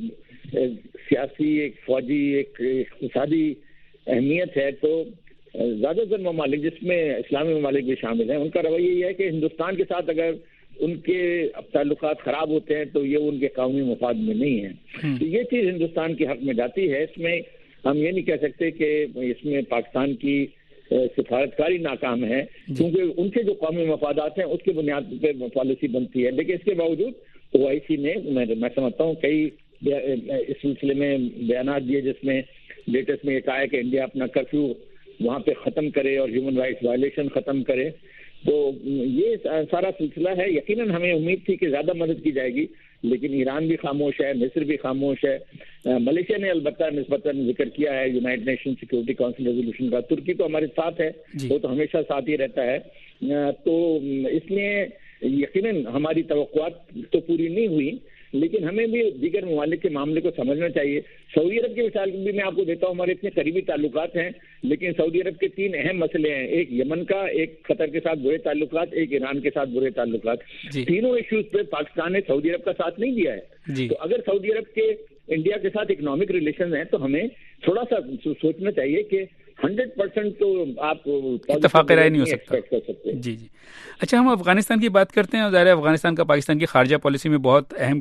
سیاسی ایک فوجی ایک اقتصادی اہمیت ہے, تو زیادہ تر ممالک جس میں اسلامی ممالک بھی شامل ہیں ان کا رویہ یہ ہے کہ ہندوستان کے ساتھ اگر ان کے تعلقات خراب ہوتے ہیں تو یہ ان کے قومی مفاد میں نہیں ہے. تو یہ چیز ہندوستان کے حق میں جاتی ہے. اس میں ہم یہ نہیں کہہ سکتے کہ اس میں پاکستان کی سفارتکاری ناکام ہے, کیونکہ ان کے جو قومی مفادات ہیں اس کے بنیاد پہ پالیسی بنتی ہے. لیکن اس کے باوجود او آئی سی نے میں سمجھتا ہوں کئی اس سلسلے میں بیانات دیے جس میں لیٹسٹ میں یہ کہا ہے کہ انڈیا اپنا کرفیو وہاں پہ ختم کرے اور ہیومن رائٹس وائلیشن ختم کرے. تو یہ سارا سلسلہ ہے. یقیناً ہمیں امید تھی کہ زیادہ مدد کی جائے گی, لیکن ایران بھی خاموش ہے, مصر بھی خاموش ہے. ملیشیا نے البتہ نسبتاً ذکر کیا ہے united nation security council resolution کا. ترکی تو ہمارے ساتھ ہے, وہ تو ہمیشہ ساتھ ہی رہتا ہے. تو اس لیے یقیناً ہماری توقعات تو پوری نہیں ہوئی, لیکن ہمیں بھی دیگر ممالک کے معاملے کو سمجھنا چاہیے. سعودی عرب کی مثال بھی میں آپ کو دیتا ہوں, ہمارے اتنے قریبی تعلقات ہیں لیکن سعودی عرب کے تین اہم مسئلے ہیں, ایک یمن کا, ایک قطر کے ساتھ برے تعلقات, ایک ایران کے ساتھ برے تعلقات. تینوں ایشوز پہ پاکستان نے سعودی عرب کا ساتھ نہیں دیا ہے. تو اگر سعودی عرب کے انڈیا کے ساتھ اکنامک ریلیشن ہیں تو ہمیں تھوڑا سا سوچنا چاہیے کہ ہنڈریڈ پرسینٹ تو آپ اتفاق رائے نہیں ہو سکتا. جی جی اچھا, ہم افغانستان کی بات کرتے ہیں. ظاہر ہے افغانستان کا پاکستان کی خارجہ پالیسی میں بہت اہم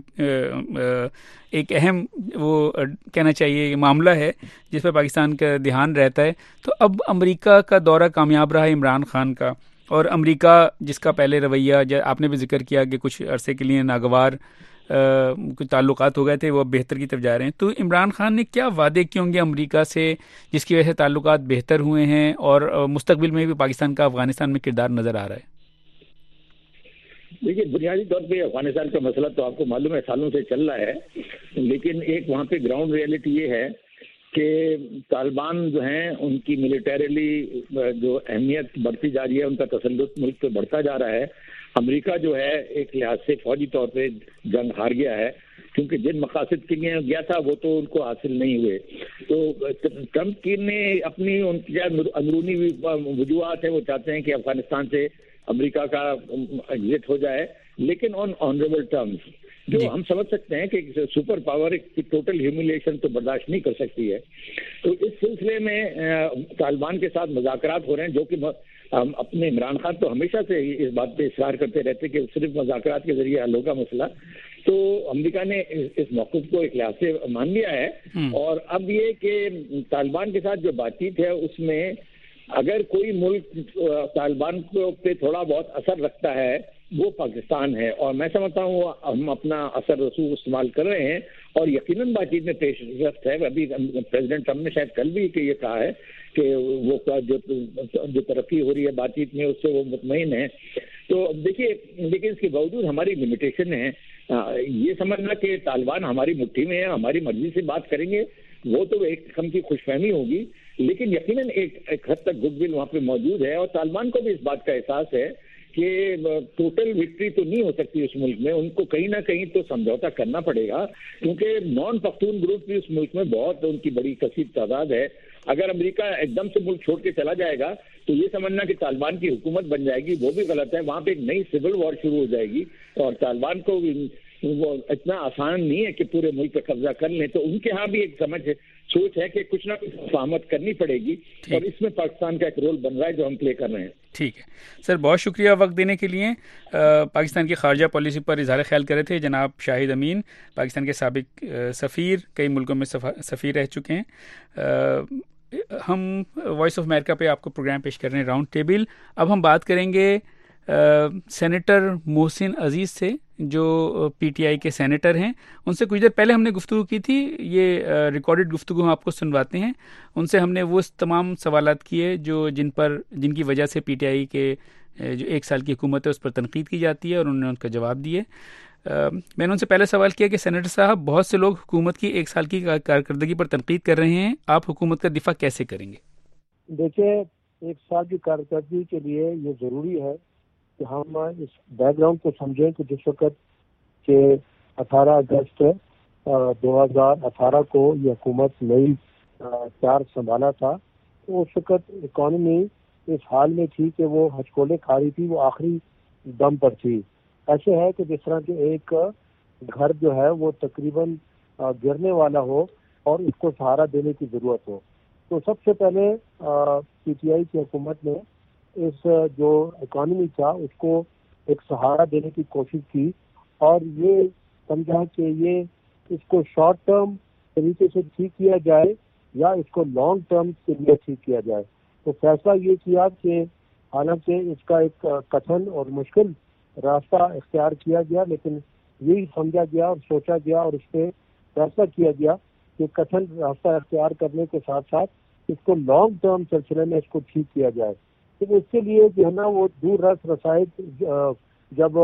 ایک اہم وہ کہنا چاہیے معاملہ ہے جس پہ پاکستان کا دھیان رہتا ہے. تو اب امریکہ کا دورہ کامیاب رہا ہے عمران خان کا, اور امریکہ جس کا پہلے رویہ آپ نے بھی ذکر کیا کہ کچھ عرصے کے لیے ناگوار کچھ تعلقات ہو گئے تھے, وہ بہتر کی طرف جا رہے ہیں. تو عمران خان نے کیا وعدے کیے ہوں گے امریکہ سے جس کی وجہ سے تعلقات بہتر ہوئے ہیں اور مستقبل میں بھی پاکستان کا افغانستان میں کردار نظر آ رہا ہے؟ دیکھیے بنیادی طور پہ افغانستان کا مسئلہ تو آپ کو معلوم ہے سالوں سے چل رہا ہے, لیکن ایک وہاں پہ گراؤنڈ ریئلٹی یہ ہے کہ طالبان جو ہیں ان کی ملیٹریلی جو اہمیت بڑھتی جا رہی ہے، ان کا تسلط ملک پہ بڑھتا جا رہا ہے. امریکہ جو ہے ایک لحاظ سے فوجی طور پہ جنگ ہار گیا ہے، کیونکہ جن مقاصد کے لیے گیا تھا وہ تو ان کو حاصل نہیں ہوئے. تو ٹرمپ کی نے اپنی ان کی اندرونی وجوہات ہیں، وہ چاہتے ہیں کہ افغانستان سے امریکہ کا ایگزٹ ہو جائے، لیکن آن آنریبل ٹرمز، جو ہم سمجھ سکتے ہیں کہ سپر پاور کی ٹوٹل ہیوملیشن تو برداشت نہیں کر سکتی ہے. تو اس سلسلے میں طالبان کے ساتھ مذاکرات ہو رہے ہیں، جو کہ اپنے عمران خان تو ہمیشہ سے اس بات پہ اصرار کرتے رہتے کہ صرف مذاکرات کے ذریعے حل ہوگا مسئلہ. تو امریکہ نے اس موقف کو ایک لحاظ سے مان لیا ہے، اور اب یہ کہ طالبان کے ساتھ جو بات چیت ہے اس میں اگر کوئی ملک طالبان کو پہ تھوڑا بہت اثر رکھتا ہے وہ پاکستان ہے، اور میں سمجھتا ہوں ہم اپنا اثر رسوخ استعمال کر رہے ہیں، اور یقیناً بات چیت میں پیش رفت ہے. ابھی پریزیڈنٹ ٹرمپ نے شاید کل بھی کہ یہ کہا ہے کہ وہ جو جو ترقی ہو رہی ہے بات چیت میں اس سے وہ مطمئن ہے. تو دیکھیے، لیکن اس کے باوجود ہماری لمیٹیشن ہے. یہ سمجھنا کہ طالبان ہماری مٹھی میں ہے، ہماری مرضی سے بات کریں گے، وہ تو ایک قسم کی خوش فہمی ہوگی، لیکن یقیناً ایک ایک حد تک گڈ ول وہاں پہ موجود ہے، اور طالبان کو بھی اس بات کا احساس ہے کہ ٹوٹل وکٹری تو نہیں ہو سکتی اس ملک میں، ان کو کہیں نہ کہیں تو سمجھوتا کرنا پڑے گا، کیونکہ نان پختون گروپ بھی اس ملک میں بہت ان کی بڑی کثیر تعداد ہے. اگر امریکہ ایک دم سے ملک چھوڑ کے چلا جائے گا تو یہ سمجھنا کہ طالبان کی حکومت بن جائے گی وہ بھی غلط ہے. وہاں پہ ایک نئی سول وار شروع ہو جائے گی، اور طالبان کو وہ اتنا آسان نہیں ہے کہ پورے ملک پہ قبضہ کر لیں. تو ان کے ہاں بھی ایک سمجھ ہے، سوچ ہے کہ کچھ نہ کچھ مفاہمت کرنی پڑے گی، اور اس میں پاکستان کا ایک رول بن رہا ہے جو ہم پلے کر رہے ہیں. ٹھیک ہے سر، بہت شکریہ وقت دینے کے لیے. پاکستان کی خارجہ پالیسی پر اظہار خیال کر رہے تھے جناب شاہد امین، پاکستان کے سابق سفیر، کئی ملکوں میں سفیر رہ چکے ہیں. ہم وائس آف امریکہ پہ آپ کو پروگرام پیش کر رہے ہیں راؤنڈ ٹیبل. اب ہم بات کریں گے سینیٹر محسن عزیز سے، جو پی ٹی آئی کے سینیٹر ہیں. ان سے کچھ دیر پہلے ہم نے گفتگو کی تھی، یہ ریکارڈڈ گفتگو ہم آپ کو سنواتے ہیں. ان سے ہم نے وہ تمام سوالات کیے جو جن پر جن کی وجہ سے پی ٹی آئی کے جو ایک سال کی حکومت ہے اس پر تنقید کی جاتی ہے، اور انہوں نے ان کا جواب دیے. میں نے ان سے پہلے سوال کیا کہ سینیٹر صاحب، بہت سے لوگ حکومت کی ایک سال کی کارکردگی پر تنقید کر رہے ہیں، آپ حکومت کا دفاع کیسے کریں گے؟ دیکھیں، ایک سال کی کارکردگی کے لیے یہ ضروری ہے کہ ہم اس بیک گراؤنڈ کو سمجھیں کہ جس وقت کہ اٹھارہ اگست دو ہزار اٹھارہ کو یہ حکومت نئی چار سنبھالا تھا، تو اس وقت اکانومی اس حال میں تھی کہ وہ ہچکولے کھا رہی تھی، وہ آخری دم پر تھی. ایسے ہے کہ جس طرح کہ ایک گھر جو ہے وہ تقریباً گرنے والا ہو اور اس کو سہارا دینے کی ضرورت ہو. تو سب سے پہلے پی ٹی آئی کی حکومت نے اس جو اکانومی تھا اس کو ایک سہارا دینے کی کوشش کی، اور یہ سمجھا کہ یہ اس کو شارٹ ٹرم طریقے سے ٹھیک کیا جائے یا اس کو لانگ ٹرم کے لیے ٹھیک کیا جائے. تو فیصلہ یہ کیا کہ حالانکہ اس کا ایک کٹھن اور مشکل راستہ اختیار کیا گیا، لیکن یہی سمجھا گیا اور سوچا گیا اور اس پہ فیصلہ کیا گیا کہ کٹھن راستہ اختیار کرنے کے ساتھ ساتھ اس کو لانگ ٹرم سلسلے میں اس کو ٹھیک کیا جائے. تو اس کے لیے جو ہے نا وہ دور رس رسائی، جب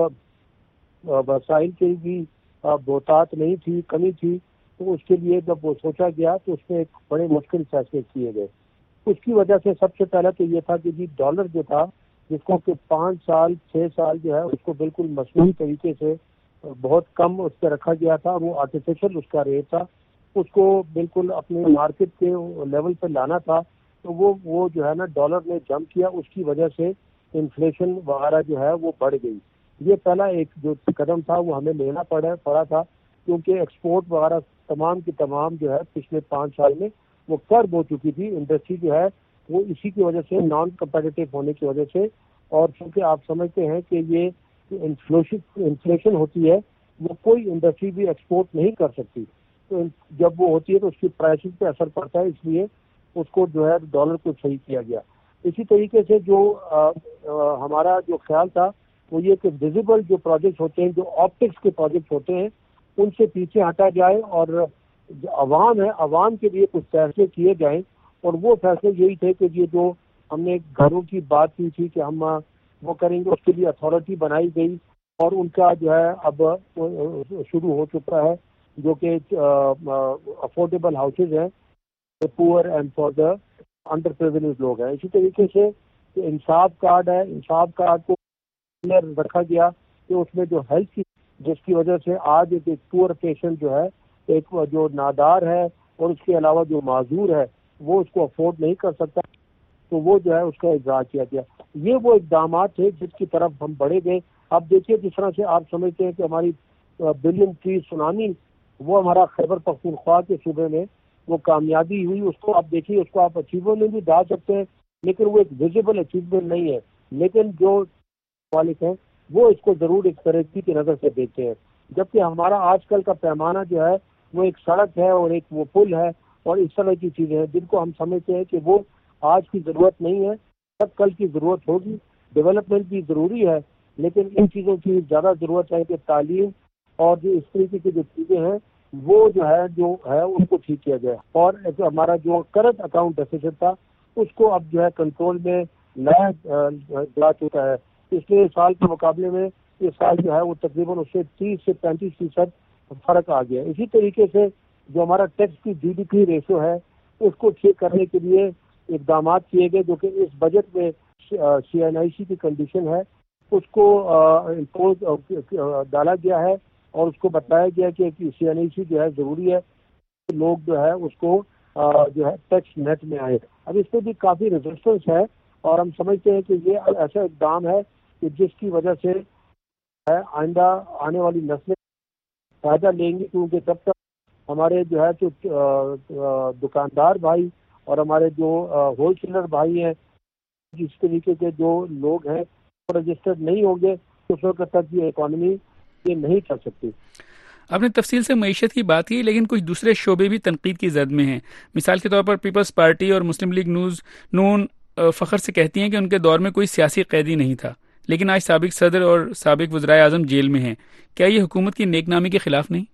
وسائل کی بھی بہتات نہیں تھی، کمی تھی، تو اس کے لیے جب وہ سوچا گیا تو اس میں ایک بڑے مشکل فیصلے کیے گئے. اس کی وجہ سے سب سے پہلا تو یہ تھا کہ جی ڈالر جو تھا، جس کو کہ پانچ سال چھ سال جو ہے اس کو بالکل مصنوعی طریقے سے بہت کم اس پہ رکھا گیا تھا، وہ آرٹیفیشل اس کا ریٹ تھا، اس کو بالکل اپنے مارکیٹ کے لیول پہ لانا تھا. تو وہ وہ جو ہے نا ڈالر نے جمپ کیا، اس کی وجہ سے انفلیشن وغیرہ جو ہے وہ بڑھ گئی. یہ پہلا ایک جو قدم تھا وہ ہمیں لینا پڑا پڑا تھا، کیونکہ ایکسپورٹ وغیرہ تمام کی تمام جو ہے پچھلے پانچ سال میں وہ کرب ہو چکی تھی. انڈسٹری جو ہے وہ اسی کی وجہ سے نان کمپیٹیٹو ہونے کی وجہ سے، اور چونکہ آپ سمجھتے ہیں کہ یہ انفلیشن انفلیشن ہوتی ہے وہ کوئی انڈسٹری بھی ایکسپورٹ نہیں کر سکتی. تو جب وہ ہوتی ہے تو اس کی پرائسنگ پہ اثر پڑتا ہے، اس لیے اس کو جو ہے ڈالر کو صحیح کیا گیا. اسی طریقے سے جو آ, آ, ہمارا جو خیال تھا وہ یہ کہ ویزیبل جو پروجیکٹ ہوتے ہیں، جو آپٹکس کے پروجیکٹ ہوتے ہیں، ان سے پیچھے ہٹا جائے، اور جو عوام ہے عوام کے لیے کچھ فیصلے کیے جائیں. اور وہ فیصلے یہی تھے کہ یہ جو ہم نے گھروں کی بات کی تھی کہ ہم وہ کریں گے، اس کے لیے اتھارٹی بنائی گئی، اور ان کا جو ہے اب شروع ہو چکا ہے، جو کہ افورڈیبل ہاؤسز ہیں. Poor and for the under privilege لوگ ہیں. اسی طریقے سے انصاف کارڈ ہے, انصاف کارڈ کو رکھا گیا کہ اس میں جو ہیلتھ کی جس کی وجہ سے آج ایک پور پیشنٹ جو ہے, ایک جو نادار ہے اور اس کے علاوہ جو معذور ہے وہ اس کو افورڈ نہیں کر سکتا, تو وہ جو ہے اس کا اجرا کیا گیا. یہ وہ اقدامات تھے جس کی طرف ہم بڑھے گئے. اب دیکھیے جس طرح سے آپ سمجھتے ہیں کہ ہماری بلین ٹری سونامی وہ ہمارا خیبر پختونخوا کے صوبے میں وہ کامیابی ہوئی, اس کو آپ دیکھیے, اس کو آپ اچیومنٹ بھی ڈال سکتے ہیں لیکن وہ ایک ویزیبل اچیومنٹ نہیں ہے. لیکن جو مالک ہیں وہ اس کو ضرور ایک ترقی کی نظر سے دیکھتے ہیں, جبکہ ہمارا آج کل کا پیمانہ جو ہے وہ ایک سڑک ہے اور ایک وہ پل ہے اور اس طرح کی چیزیں ہیں جن کو ہم سمجھتے ہیں کہ وہ آج کی ضرورت نہیں ہے, تب کل کی ضرورت ہوگی. ڈیولپمنٹ بھی ضروری ہے لیکن ان چیزوں کی زیادہ ضرورت ہے کہ تعلیم اور جو اس طریقے کی جو چیزیں ہیں وہ جو ہے جو ہے ان کو ٹھیک کیا جائے. اور ہمارا جو کرنٹ اکاؤنٹ ڈیفیسٹ تھا اس کو اب جو ہے کنٹرول میں لایا جا چکا ہے. پچھلے سال کے مقابلے میں اس سال جو ہے وہ تقریباً اس سے تیس سے پینتیس فیصد فرق آ گیا. اسی طریقے سے جو ہمارا ٹیکس کی جی ڈی پی ریشو ہے اس کو ٹھیک کرنے کے لیے اقدامات کیے گئے, جو کہ اس بجٹ میں سی این آئی سی کی کنڈیشن ہے اس کو امپوز ڈالا گیا ہے اور اس کو بتایا گیا کہ سی این آئی سی جو ہے ضروری ہے, لوگ جو ہے اس کو جو ہے ٹیکس نیٹ میں آئے. اب اس پہ بھی کافی ریزسٹنس ہے اور ہم سمجھتے ہیں کہ یہ ایسا اقدام ہے کہ جس کی وجہ سے آئندہ آنے والی نسلیں فائدہ لیں گی, کیونکہ جب تک ہمارے جو ہے جو دکاندار بھائی اور ہمارے جو ہول سیلر بھائی ہیں جس طریقے کے جو لوگ ہیں وہ رجسٹرڈ نہیں ہوں گے اس وقت تک یہ اکانومی یہ نہیں چل سکتی. آپ نے تفصیل سے معیشت کی بات کی, لیکن کچھ دوسرے شعبے بھی تنقید کی زد میں ہیں. مثال کے طور پر پیپلز پارٹی اور مسلم لیگ نیوز نون فخر سے کہتی ہیں کہ ان کے دور میں کوئی سیاسی قیدی نہیں تھا, لیکن آج سابق صدر اور سابق وزرائے اعظم جیل میں ہیں. کیا یہ حکومت کی نیک نامی کے خلاف نہیں؟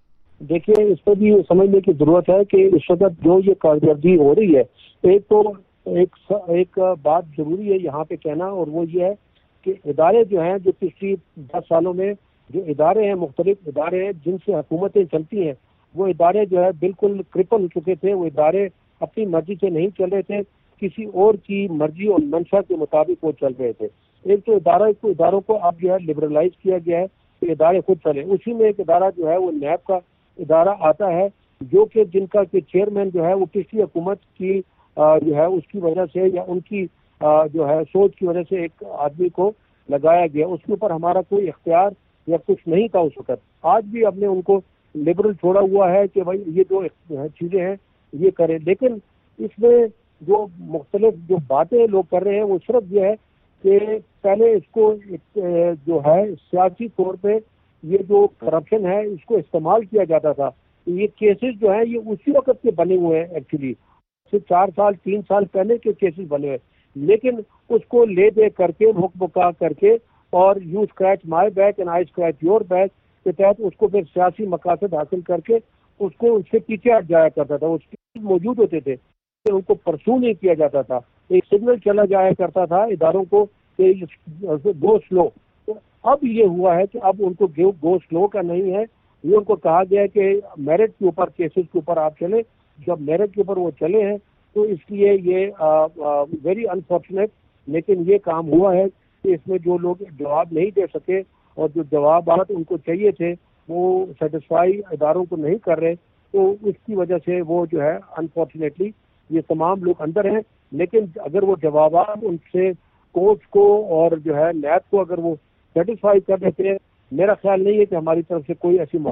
دیکھیے اس پہ بھی سمجھنے کی ضرورت ہے کہ اس وقت جو یہ کارکردگی ہو رہی ہے, ایک تو ایک ایک بات ضروری ہے یہاں پہ کہنا, اور وہ یہ ہے کہ ادارے جو ہیں جو پچھلی دس سالوں میں جو ادارے ہیں مختلف ادارے ہیں جن سے حکومتیں چلتی ہیں وہ ادارے جو ہے بالکل کرپل ہو چکے تھے. وہ ادارے اپنی مرضی سے نہیں چل رہے تھے, کسی اور کی مرضی اور منشا کے مطابق وہ چل رہے تھے. ایک تو ادارہ کو اداروں کو اب جو ہے لبرلائز کیا گیا ہے کہ ادارے خود چلے. اسی میں ایک ادارہ جو ہے وہ نیب کا ادارہ آتا ہے جو کہ جن کا کہ چیئرمین جو ہے وہ پچھلی حکومت کی جو ہے اس کی وجہ سے یا ان کی جو ہے سوچ کی وجہ سے ایک آدمی کو لگایا گیا. اس کے اوپر ہمارا کوئی اختیار یا کچھ نہیں تھا اس وقت. آج بھی ہم نے ان کو لبرل چھوڑا ہوا ہے کہ بھائی یہ جو چیزیں ہیں یہ کریں, لیکن اس میں جو مختلف جو باتیں لوگ کر رہے ہیں وہ صرف یہ ہے کہ پہلے اس کو جو ہے سیاسی طور پہ یہ جو کرپشن ہے اس کو استعمال کیا جاتا تھا. یہ کیسز جو ہیں یہ اسی وقت کے بنے ہوئے ہیں, ایکچولی سے چار سال تین سال پہلے کے کیسز بنے ہوئے, لیکن اس کو لے دے کر کے مکمکا کر کے اور you scratch my back and I scratch your back کے تحت اس کو پھر سیاسی مقاصد حاصل کر کے اس کو اس سے پیچھے ہٹ جایا کرتا تھا. اس موجود ہوتے تھے ان کو پرسو نہیں کیا جاتا تھا, ایک سگنل چلا جایا کرتا تھا اداروں کو کہ گو سلو. اب یہ ہوا ہے کہ اب ان کو گو سلو کا نہیں ہے, یہ ان کو کہا گیا ہے کہ میرٹ کے اوپر کیسز کے اوپر آپ چلیں. جب میرٹ کے اوپر وہ چلے ہیں تو اس لیے یہ ویری انفارچونیٹ, لیکن یہ کام ہوا ہے کہ اس میں جو لوگ جواب نہیں دے سکے اور جو جوابات ان کو چاہیے تھے وہ سیٹسفائی اداروں کو نہیں کر رہے, تو اس کی وجہ سے وہ جو ہے انفارچونیٹلی یہ تمام لوگ اندر ہیں. لیکن اگر وہ جوابات ان سے کورٹ کو اور جو ہے نیب کو اگر وہ سیٹسفائی کر دیتے ہیں, میرا خیال نہیں ہے کہ ہماری طرف سے کوئی ایسی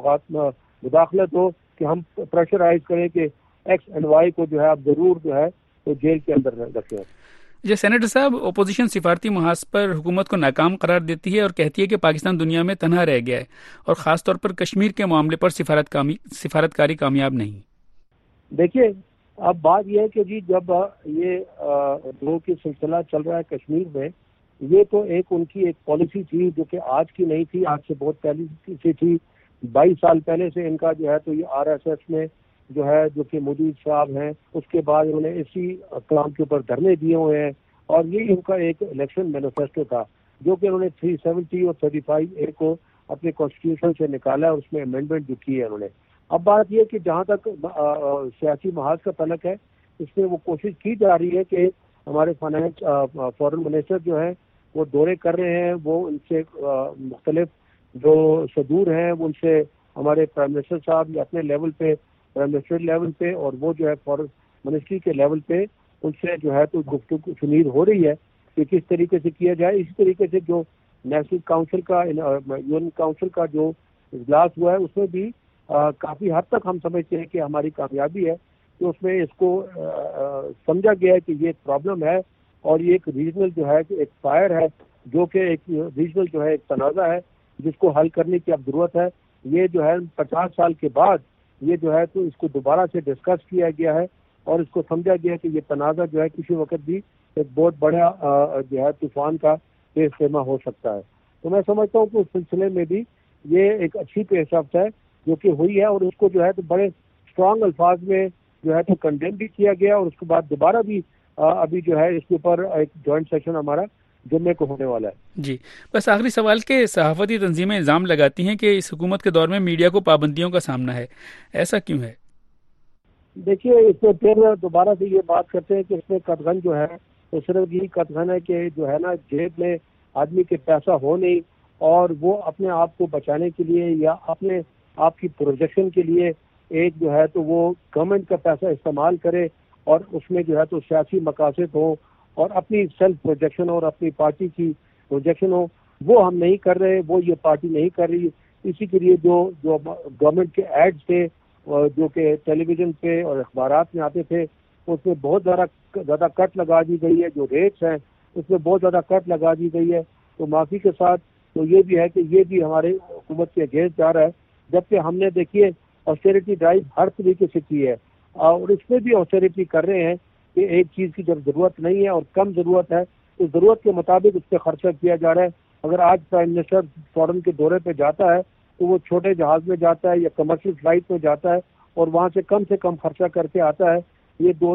مداخلت ہو کہ ہم پریشرائز کریں کہ ایکس اینڈ وائی کو جو ہے آپ ضرور جو ہے تو جیل کے اندر رکھیں. جی سینیٹر صاحب, اپوزیشن سفارتی محاذ پر حکومت کو ناکام قرار دیتی ہے اور کہتی ہے کہ پاکستان دنیا میں تنہا رہ گیا ہے اور خاص طور پر کشمیر کے معاملے پر سفارت کامی سفارت کاری کامیاب نہیں. دیکھیے اب بات یہ ہے کہ جی جب یہ لوگوں کی سلسلہ چل رہا ہے کشمیر میں, یہ تو ایک ان کی ایک پالیسی تھی جو کہ آج کی نہیں تھی, آج سے بہت پہلے سے تھی. بائیس سال پہلے سے ان کا جو ہے تو یہ آر ایس ایس میں جو ہے جو کہ مودی صاحب ہیں, اس کے بعد انہوں نے اسی کلام کے اوپر دھرنے دیے ہوئے ہیں اور یہ ان کا ایک الیکشن مینیفیسٹو تھا جو کہ انہوں نے تھری سیونٹی اور تھرٹی فائیو اے کو اپنے کانسٹیٹیوشن سے نکالا ہے اور اس میں امینڈمنٹ جو کی ہے انہوں نے. اب بات یہ کہ جہاں تک سیاسی محاذ کا تعلق ہے، اس میں وہ کوشش کی جا رہی ہے کہ ہمارے فائنانس فورن منسٹر جو ہے وہ دورے کر رہے ہیں، وہ ان سے مختلف جو صدور ہیں وہ ان سے ہمارے پرائم منسٹر صاحب یا اپنے لیول پہ پرائم منسٹر لیول پہ اور وہ جو ہے فورن منسٹری کے لیول پہ ان سے جو ہے تو گفتگو شنید ہو رہی ہے کہ کس طریقے سے کیا جائے. اسی طریقے سے جو نیشنل کاؤنسل کا یونین کاؤنسل کا جو اجلاس ہوا ہے اس میں بھی کافی حد تک ہم سمجھتے ہیں کہ ہماری کامیابی ہے کہ اس میں اس کو سمجھا گیا ہے کہ یہ ایک پرابلم ہے اور یہ ایک ریجنل جو ہے کہ ایک فائر ہے جو کہ ایک ریجنل جو ہے ایک تنازع ہے جس کو حل کرنے کی اب ضرورت ہے. یہ جو ہے پچاس سال کے بعد یہ جو ہے تو اس کو دوبارہ سے ڈسکس کیا گیا ہے اور اس کو سمجھا گیا کہ یہ تنازع جو ہے کسی وقت بھی ایک بہت بڑا جو ہے طوفان کا پیش خیمہ ہو سکتا ہے. تو میں سمجھتا ہوں کہ اس سلسلے میں بھی یہ ایک اچھی پیش رفت ہے جو کہ ہوئی ہے اور اس کو جو ہے تو بڑے اسٹرانگ الفاظ میں جو ہے تو کنڈیم بھی کیا گیا اور اس کے بعد دوبارہ بھی ابھی جو ہے اس کے اوپر ایک جوائنٹ سیشن ہمارا جمعے کو ہونے والا ہے. جی بس آخری سوال کہ صحافتی تنظیمیں الزام لگاتی ہیں کہ اس حکومت کے دور میں میڈیا کو پابندیوں کا سامنا ہے، ایسا کیوں ہے؟ دیکھیے اس میں پھر دوبارہ سے یہ بات کرتے ہیں کہ اس میں قطغن جو ہے تو صرف یہی قطغن ہے کہ جو ہے نا جیب میں آدمی کے پیسہ ہو نہیں اور وہ اپنے آپ کو بچانے کے لیے یا اپنے آپ کی پروجیکشن کے لیے ایک جو ہے تو وہ گورنمنٹ کا پیسہ استعمال کرے اور اس میں جو ہے تو سیاسی مقاصد ہو اور اپنی سیلف پروجیکشن اور اپنی پارٹی کی پروجیکشن ہو، وہ ہم نہیں کر رہے، وہ یہ پارٹی نہیں کر رہی. اسی کے لیے جو جو گورنمنٹ کے ایڈز تھے جو کہ ٹیلی ویژن پہ اور اخبارات میں آتے تھے اس میں بہت زیادہ زیادہ کٹ لگا دی گئی ہے. جو ریٹس ہیں اس میں بہت زیادہ کٹ لگا دی گئی ہے. تو معافی کے ساتھ تو یہ بھی ہے کہ یہ بھی ہمارے حکومت کے اگینسٹ جا رہا ہے، جبکہ ہم نے دیکھیے آسٹیرٹی ڈرائیو ہر طریقے سے کی ہے اور اس میں بھی آسٹیرٹی کر رہے ہیں کہ ایک چیز کی جب ضرورت نہیں ہے اور کم ضرورت ہے تو ضرورت کے مطابق اس پہ خرچہ کیا جا رہا ہے. اگر آج پرائم منسٹر فورن کے دورے پہ جاتا ہے تو وہ چھوٹے جہاز میں جاتا ہے یا کمرشل فلائٹ میں جاتا ہے اور وہاں سے کم سے کم خرچہ کر کے آتا ہے. یہ دو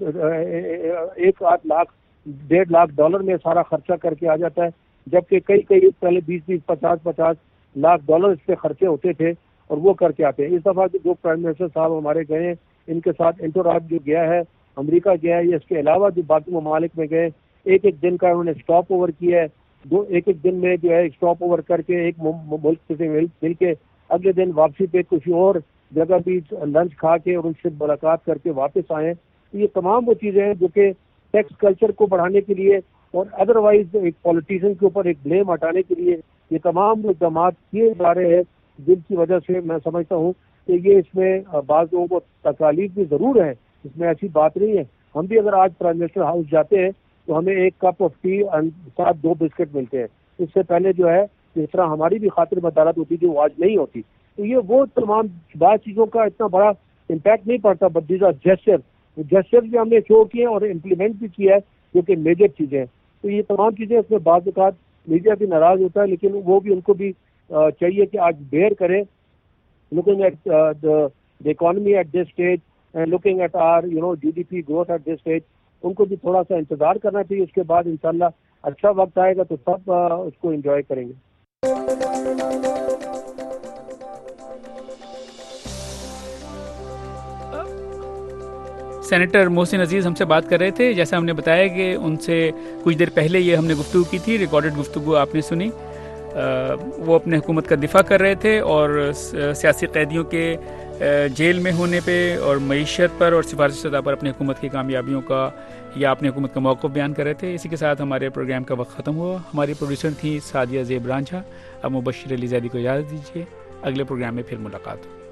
ایک آدھ لاکھ ڈیڑھ لاکھ ڈالر میں سارا خرچہ کر کے آ جاتا ہے، جبکہ کئی کئی پہلے بیس بیس پچاس پچاس لاکھ ڈالر اس پہ خرچے ہوتے تھے اور وہ کر کے آتے ہیں. اس دفعہ جو پرائم منسٹر صاحب ہمارے گئے ہیں ان کے ساتھ انٹوراک جو گیا ہے امریکہ گیا ہے یا اس کے علاوہ جو باقی ممالک میں گئے ایک ایک دن کا انہوں نے اسٹاپ اوور کیا ہے. دو ایک ایک دن میں جو ہے اسٹاپ اوور کر کے ایک ملک سے مل کے اگلے دن واپسی پہ کچھ اور جگہ بھی لنچ کھا کے اور ان سے ملاقات کر کے واپس آئے. تو یہ تمام وہ چیزیں ہیں جو کہ ٹیکس کلچر کو بڑھانے کے لیے اور ادروائز ایک پولیٹیشین کے اوپر ایک بلیم ہٹانے کے لیے یہ تمام اقدامات کیے جا رہے ہیں، جن کی وجہ سے میں سمجھتا ہوں کہ یہ اس میں بعض لوگوں کو تکالیف بھی ضرور ہے، اس میں ایسی بات نہیں ہے. ہم بھی اگر آج پرائم منسٹر ہاؤس جاتے ہیں تو ہمیں ایک کپ آف ٹی ساتھ دو بسکٹ ملتے ہیں. اس سے پہلے جو ہے جس طرح ہماری بھی خاطر بدارت ہوتی جو آج نہیں ہوتی. تو یہ وہ تمام بعض چیزوں کا اتنا بڑا امپیکٹ نہیں پڑتا، but these are gesture gesture بھی ہم نے شو کیے اور امپلیمنٹ بھی کیا ہے جو کہ میجر چیزیں ہیں. تو یہ تمام چیزیں اس میں بعض اوقات میڈیا بھی ناراض ہوتا ہے، لیکن وہ بھی ان کو بھی چاہیے کہ آج بیئر کرے looking at the economy at this stage and looking at our you know G D P growth at this stage. ان کو بھی تھوڑا سا انتظار کرنا چاہیے، اس کے بعد انشاءاللہ اچھا وقت آئے گا تو سب اس کو انجوائے کریں گے. سینیٹر محسن عزیز ہم سے بات کر رہے تھے. جیسا ہم نے بتایا کہ ان سے کچھ دیر پہلے یہ ہم نے گفتگو کی تھی، ریکارڈڈ گفتگو آپ نے سنی. وہ اپنے حکومت کا دفاع کر رہے تھے اور سیاسی قیدیوں کے جیل میں ہونے پہ اور معیشت پر اور سفارشی سطح پر اپنے حکومت کی کامیابیوں کا یا اپنے حکومت کا موقف بیان کر رہے تھے. اسی کے ساتھ ہمارے پروگرام کا وقت ختم ہوا. ہماری پروڈیوسر تھیں سعدیہ زیب رانجھا. اب مبشر علی زیدی کو اجازت دیجیے، اگلے پروگرام میں پھر ملاقات ہو.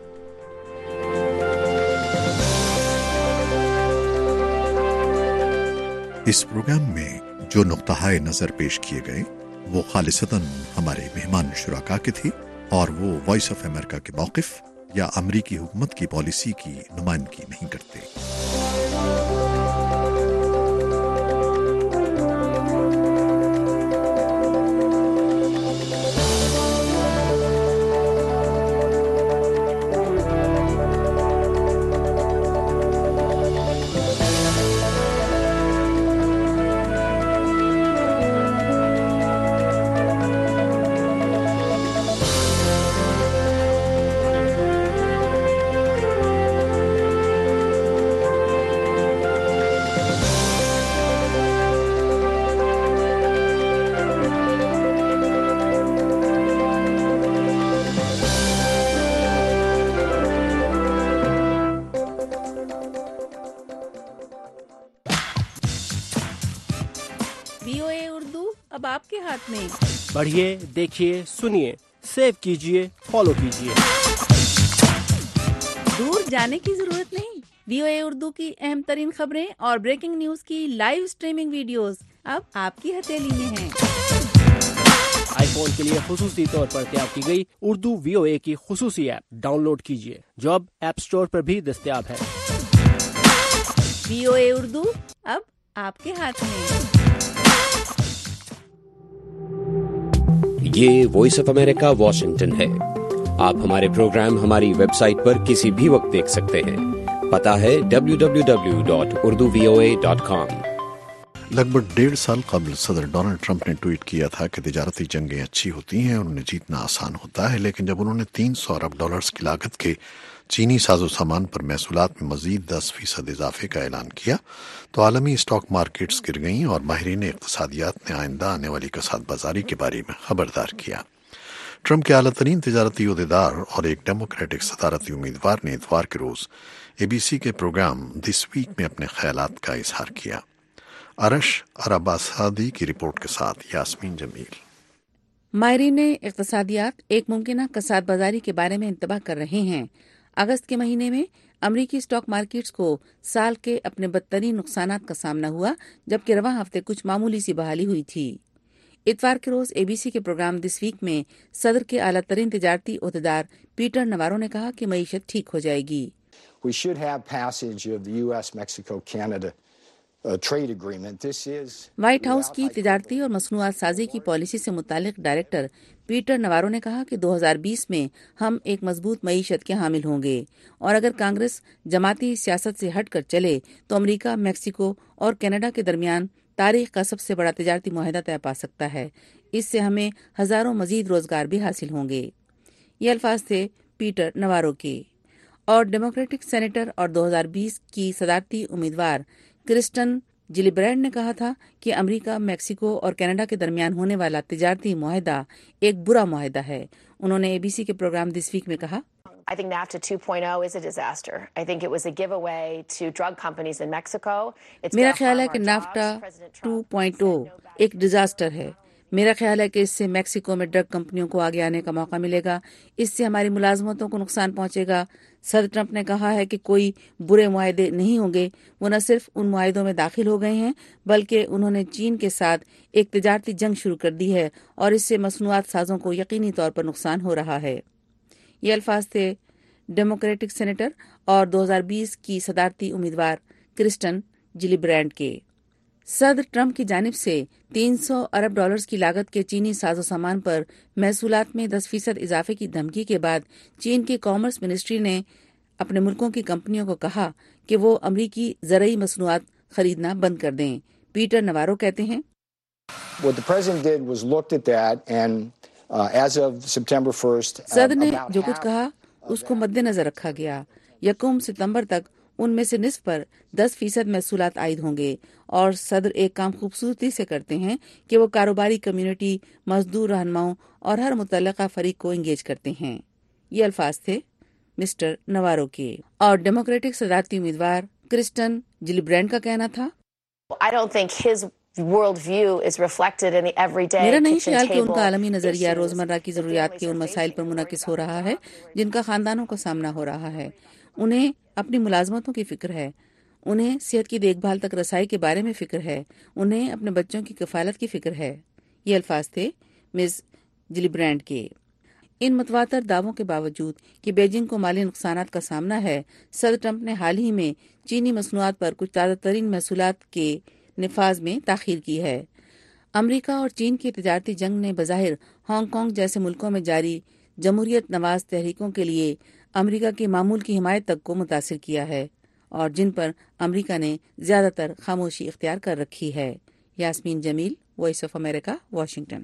اس پروگرام میں جو نقطہ نظر پیش کیے گئے وہ خالصتاً ہمارے مہمان شرکا کے تھے اور وہ وائس آف امریکہ کے موقف یا امریکی حکومت کی پالیسی کی نمائندگی نہیں کرتے. وی او اے اردو اب آپ کے ہاتھ میں. پڑھیے، دیکھیے، سنیے، سیو کیجیے، فالو کیجیے. دور جانے کی ضرورت نہیں. وی او اے اردو کی اہم ترین خبریں اور بریکنگ نیوز کی لائیو سٹریمنگ ویڈیوز اب آپ کی ہتھیلی میں ہیں. آئی فون کے لیے خصوصی طور پر تیار کی گئی اردو وی او اے کی خصوصی ایپ ڈاؤن لوڈ کیجیے، جو اب ایپ اسٹور پر بھی دستیاب ہے. وی او اے اردو اب آپ کے ہاتھ میں. یہ وائس آف امریکہ واشنگٹن ہے. آپ ہمارے پروگرام ہماری ویب سائٹ پر کسی بھی وقت دیکھ سکتے ہیں. پتہ ہے W W W dot Urdu V O A dot com. لگ بھگ ڈیڑھ سال قبل صدر ڈونلڈ ٹرمپ نے ٹویٹ کیا تھا کہ تجارتی جنگیں اچھی ہوتی ہیں اور انہیں جیتنا آسان ہوتا ہے، لیکن جب انہوں نے تین سو ارب ڈالرز کی لاگت کے چینی ساز و سامان پر محصولات میں مزید دس فیصد اضافے کا اعلان کیا تو عالمی اسٹاک مارکیٹس گر گئیں اور ماہرین اقتصادیات نے آئندہ آنے والی کساد بازاری کے بارے میں خبردار کیا. ٹرمپ کے اعلیٰ ترین تجارتی عہدیدار اور ایک ڈیموکریٹک صدارتی امیدوار نے اتوار کے روز اے بی سی کے پروگرام دس ویک میں اپنے خیالات کا اظہار کیا. ارش اراباسادی کی رپورٹ کے ساتھ یاسمین جمیل. ماہرین اقتصادیات ایک ممکنہ کساد بازاری کے بارے میں انتباہ کر رہے ہیں. اگست کے مہینے میں امریکی اسٹاک مارکیٹس کو سال کے اپنے بدترین نقصانات کا سامنا ہوا، جبکہ رواں ہفتے کچھ معمولی سی بحالی ہوئی تھی. اتوار کے روز اے بی سی کے پروگرام دس ویک میں صدر کے اعلیٰ ترین تجارتی عہدیدار پیٹر نوارو نے کہا کہ معیشت ٹھیک ہو جائے گی. We should have passage of the U S Mexico Canada uh, trade agreement. This is White House کی تجارتی اور مصنوعات سازی کی پالیسی سے متعلق ڈائریکٹر پیٹر نوارو نے کہا کہ دو ہزار بیس میں ہم ایک مضبوط معیشت کے حامل ہوں گے، اور اگر کانگریس جماعتی سیاست سے ہٹ کر چلے تو امریکہ میکسیکو اور کینیڈا کے درمیان تاریخ کا سب سے بڑا تجارتی معاہدہ طے پا سکتا ہے. اس سے ہمیں ہزاروں مزید روزگار بھی حاصل ہوں گے. یہ الفاظ تھے پیٹر نوارو کے. اور ڈیموکریٹک سینیٹر اور دو ہزار بیس کی صدارتی امیدوار کرسٹن جلیبرینڈ نے کہا تھا کہ امریکہ، میکسیکو اور کینیڈا کے درمیان ہونے والا تجارتی معاہدہ ایک برا معاہدہ ہے. انہوں نے اے بی سی کے پروگرام دس ویک میں کہا، I think NAFTA two point oh is a disaster. I think it was a giveaway to drug companies in Mexico. میرا خیال ہے کہ نافٹا ٹو پوائنٹ او ایک ڈیزاسٹر ہے. میرا خیال ہے کہ اس سے میکسیکو میں ڈرگ کمپنیوں کو آگے آنے کا موقع ملے گا. اس سے ہماری ملازمتوں کو نقصان پہنچے گا. صدر ٹرمپ نے کہا ہے کہ کوئی برے معاہدے نہیں ہوں گے. وہ نہ صرف ان معاہدوں میں داخل ہو گئے ہیں بلکہ انہوں نے چین کے ساتھ ایک تجارتی جنگ شروع کر دی ہے اور اس سے مصنوعات سازوں کو یقینی طور پر نقصان ہو رہا ہے. یہ الفاظ تھے ڈیموکریٹک سینیٹر اور دو ہزار بیس کی صدارتی امیدوار کرسٹن جلیبرینڈ کے. صدر ٹرمپ کی جانب سے تین سو ارب ڈالرز کی لاگت کے چینی ساز و سامان پر محصولات میں دس فیصد اضافے کی دھمکی کے بعد چین کی کامرس منسٹری نے اپنے ملکوں کی کمپنیوں کو کہا کہ وہ امریکی زرعی مصنوعات خریدنا بند کر دیں. پیٹر نوارو کہتے ہیں، صدر نے جو کچھ کہا اس کو مد نظر رکھا گیا. یکم ستمبر تک ان میں سے نصف پر دس فیصد محصولات عائد ہوں گے. اور صدر ایک کام خوبصورتی سے کرتے ہیں کہ وہ کاروباری کمیونٹی، مزدور رہنماؤں اور ہر متعلقہ فریق کو انگیج کرتے ہیں. یہ الفاظ تھے مسٹر نوارو کے. اور ڈیموکریٹک صدارتی امیدوار کرسٹن جلیبرینڈ کا کہنا تھا، میرا نہیں خیال کہ ان کا عالمی نظریہ روزمرہ کی ضروریات کے ان مسائل پر منعکس ہو رہا ہے جن کا خاندانوں کو سامنا ہو رہا ہے. انہیں اپنی ملازمتوں کی فکر ہے، انہیں صحت کی دیکھ بھال تک رسائی کے بارے میں فکر ہے، انہیں اپنے بچوں کی کفالت کی فکر ہے. یہ الفاظ تھے مس جلیبرینڈ کے. ان متواتر دعووں کے باوجود کہ بیجنگ کو مالی نقصانات کا سامنا ہے، صدر ٹرمپ نے حال ہی میں چینی مصنوعات پر کچھ تازہ ترین محصولات کے نفاذ میں تاخیر کی ہے. امریکہ اور چین کی تجارتی جنگ نے بظاہر ہانگ کانگ جیسے ملکوں میں جاری جمہوریت نواز تحریکوں کے لیے امریکہ کے معمول کی حمایت تک کو متاثر کیا ہے، اور جن پر امریکہ نے زیادہ تر خاموشی اختیار کر رکھی ہے. Yasmin Jamil, Voice of America, Washington.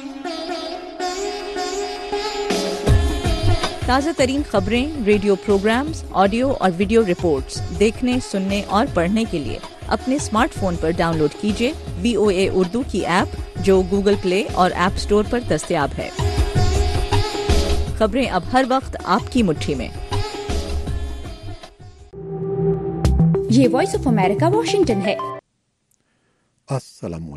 تازہ ترین خبریں، ریڈیو پروگرامز، آڈیو اور ویڈیو رپورٹس دیکھنے، سننے اور پڑھنے کے لیے اپنے اسمارٹ فون پر ڈاؤن لوڈ کیجیے وی او اے اردو کی ایپ، جو گوگل پلے اور ایپ اسٹور پر دستیاب ہے. خبریں اب ہر وقت آپ کی مٹھی میں. یہ وائس آف امریکہ واشنگٹن ہے. السلام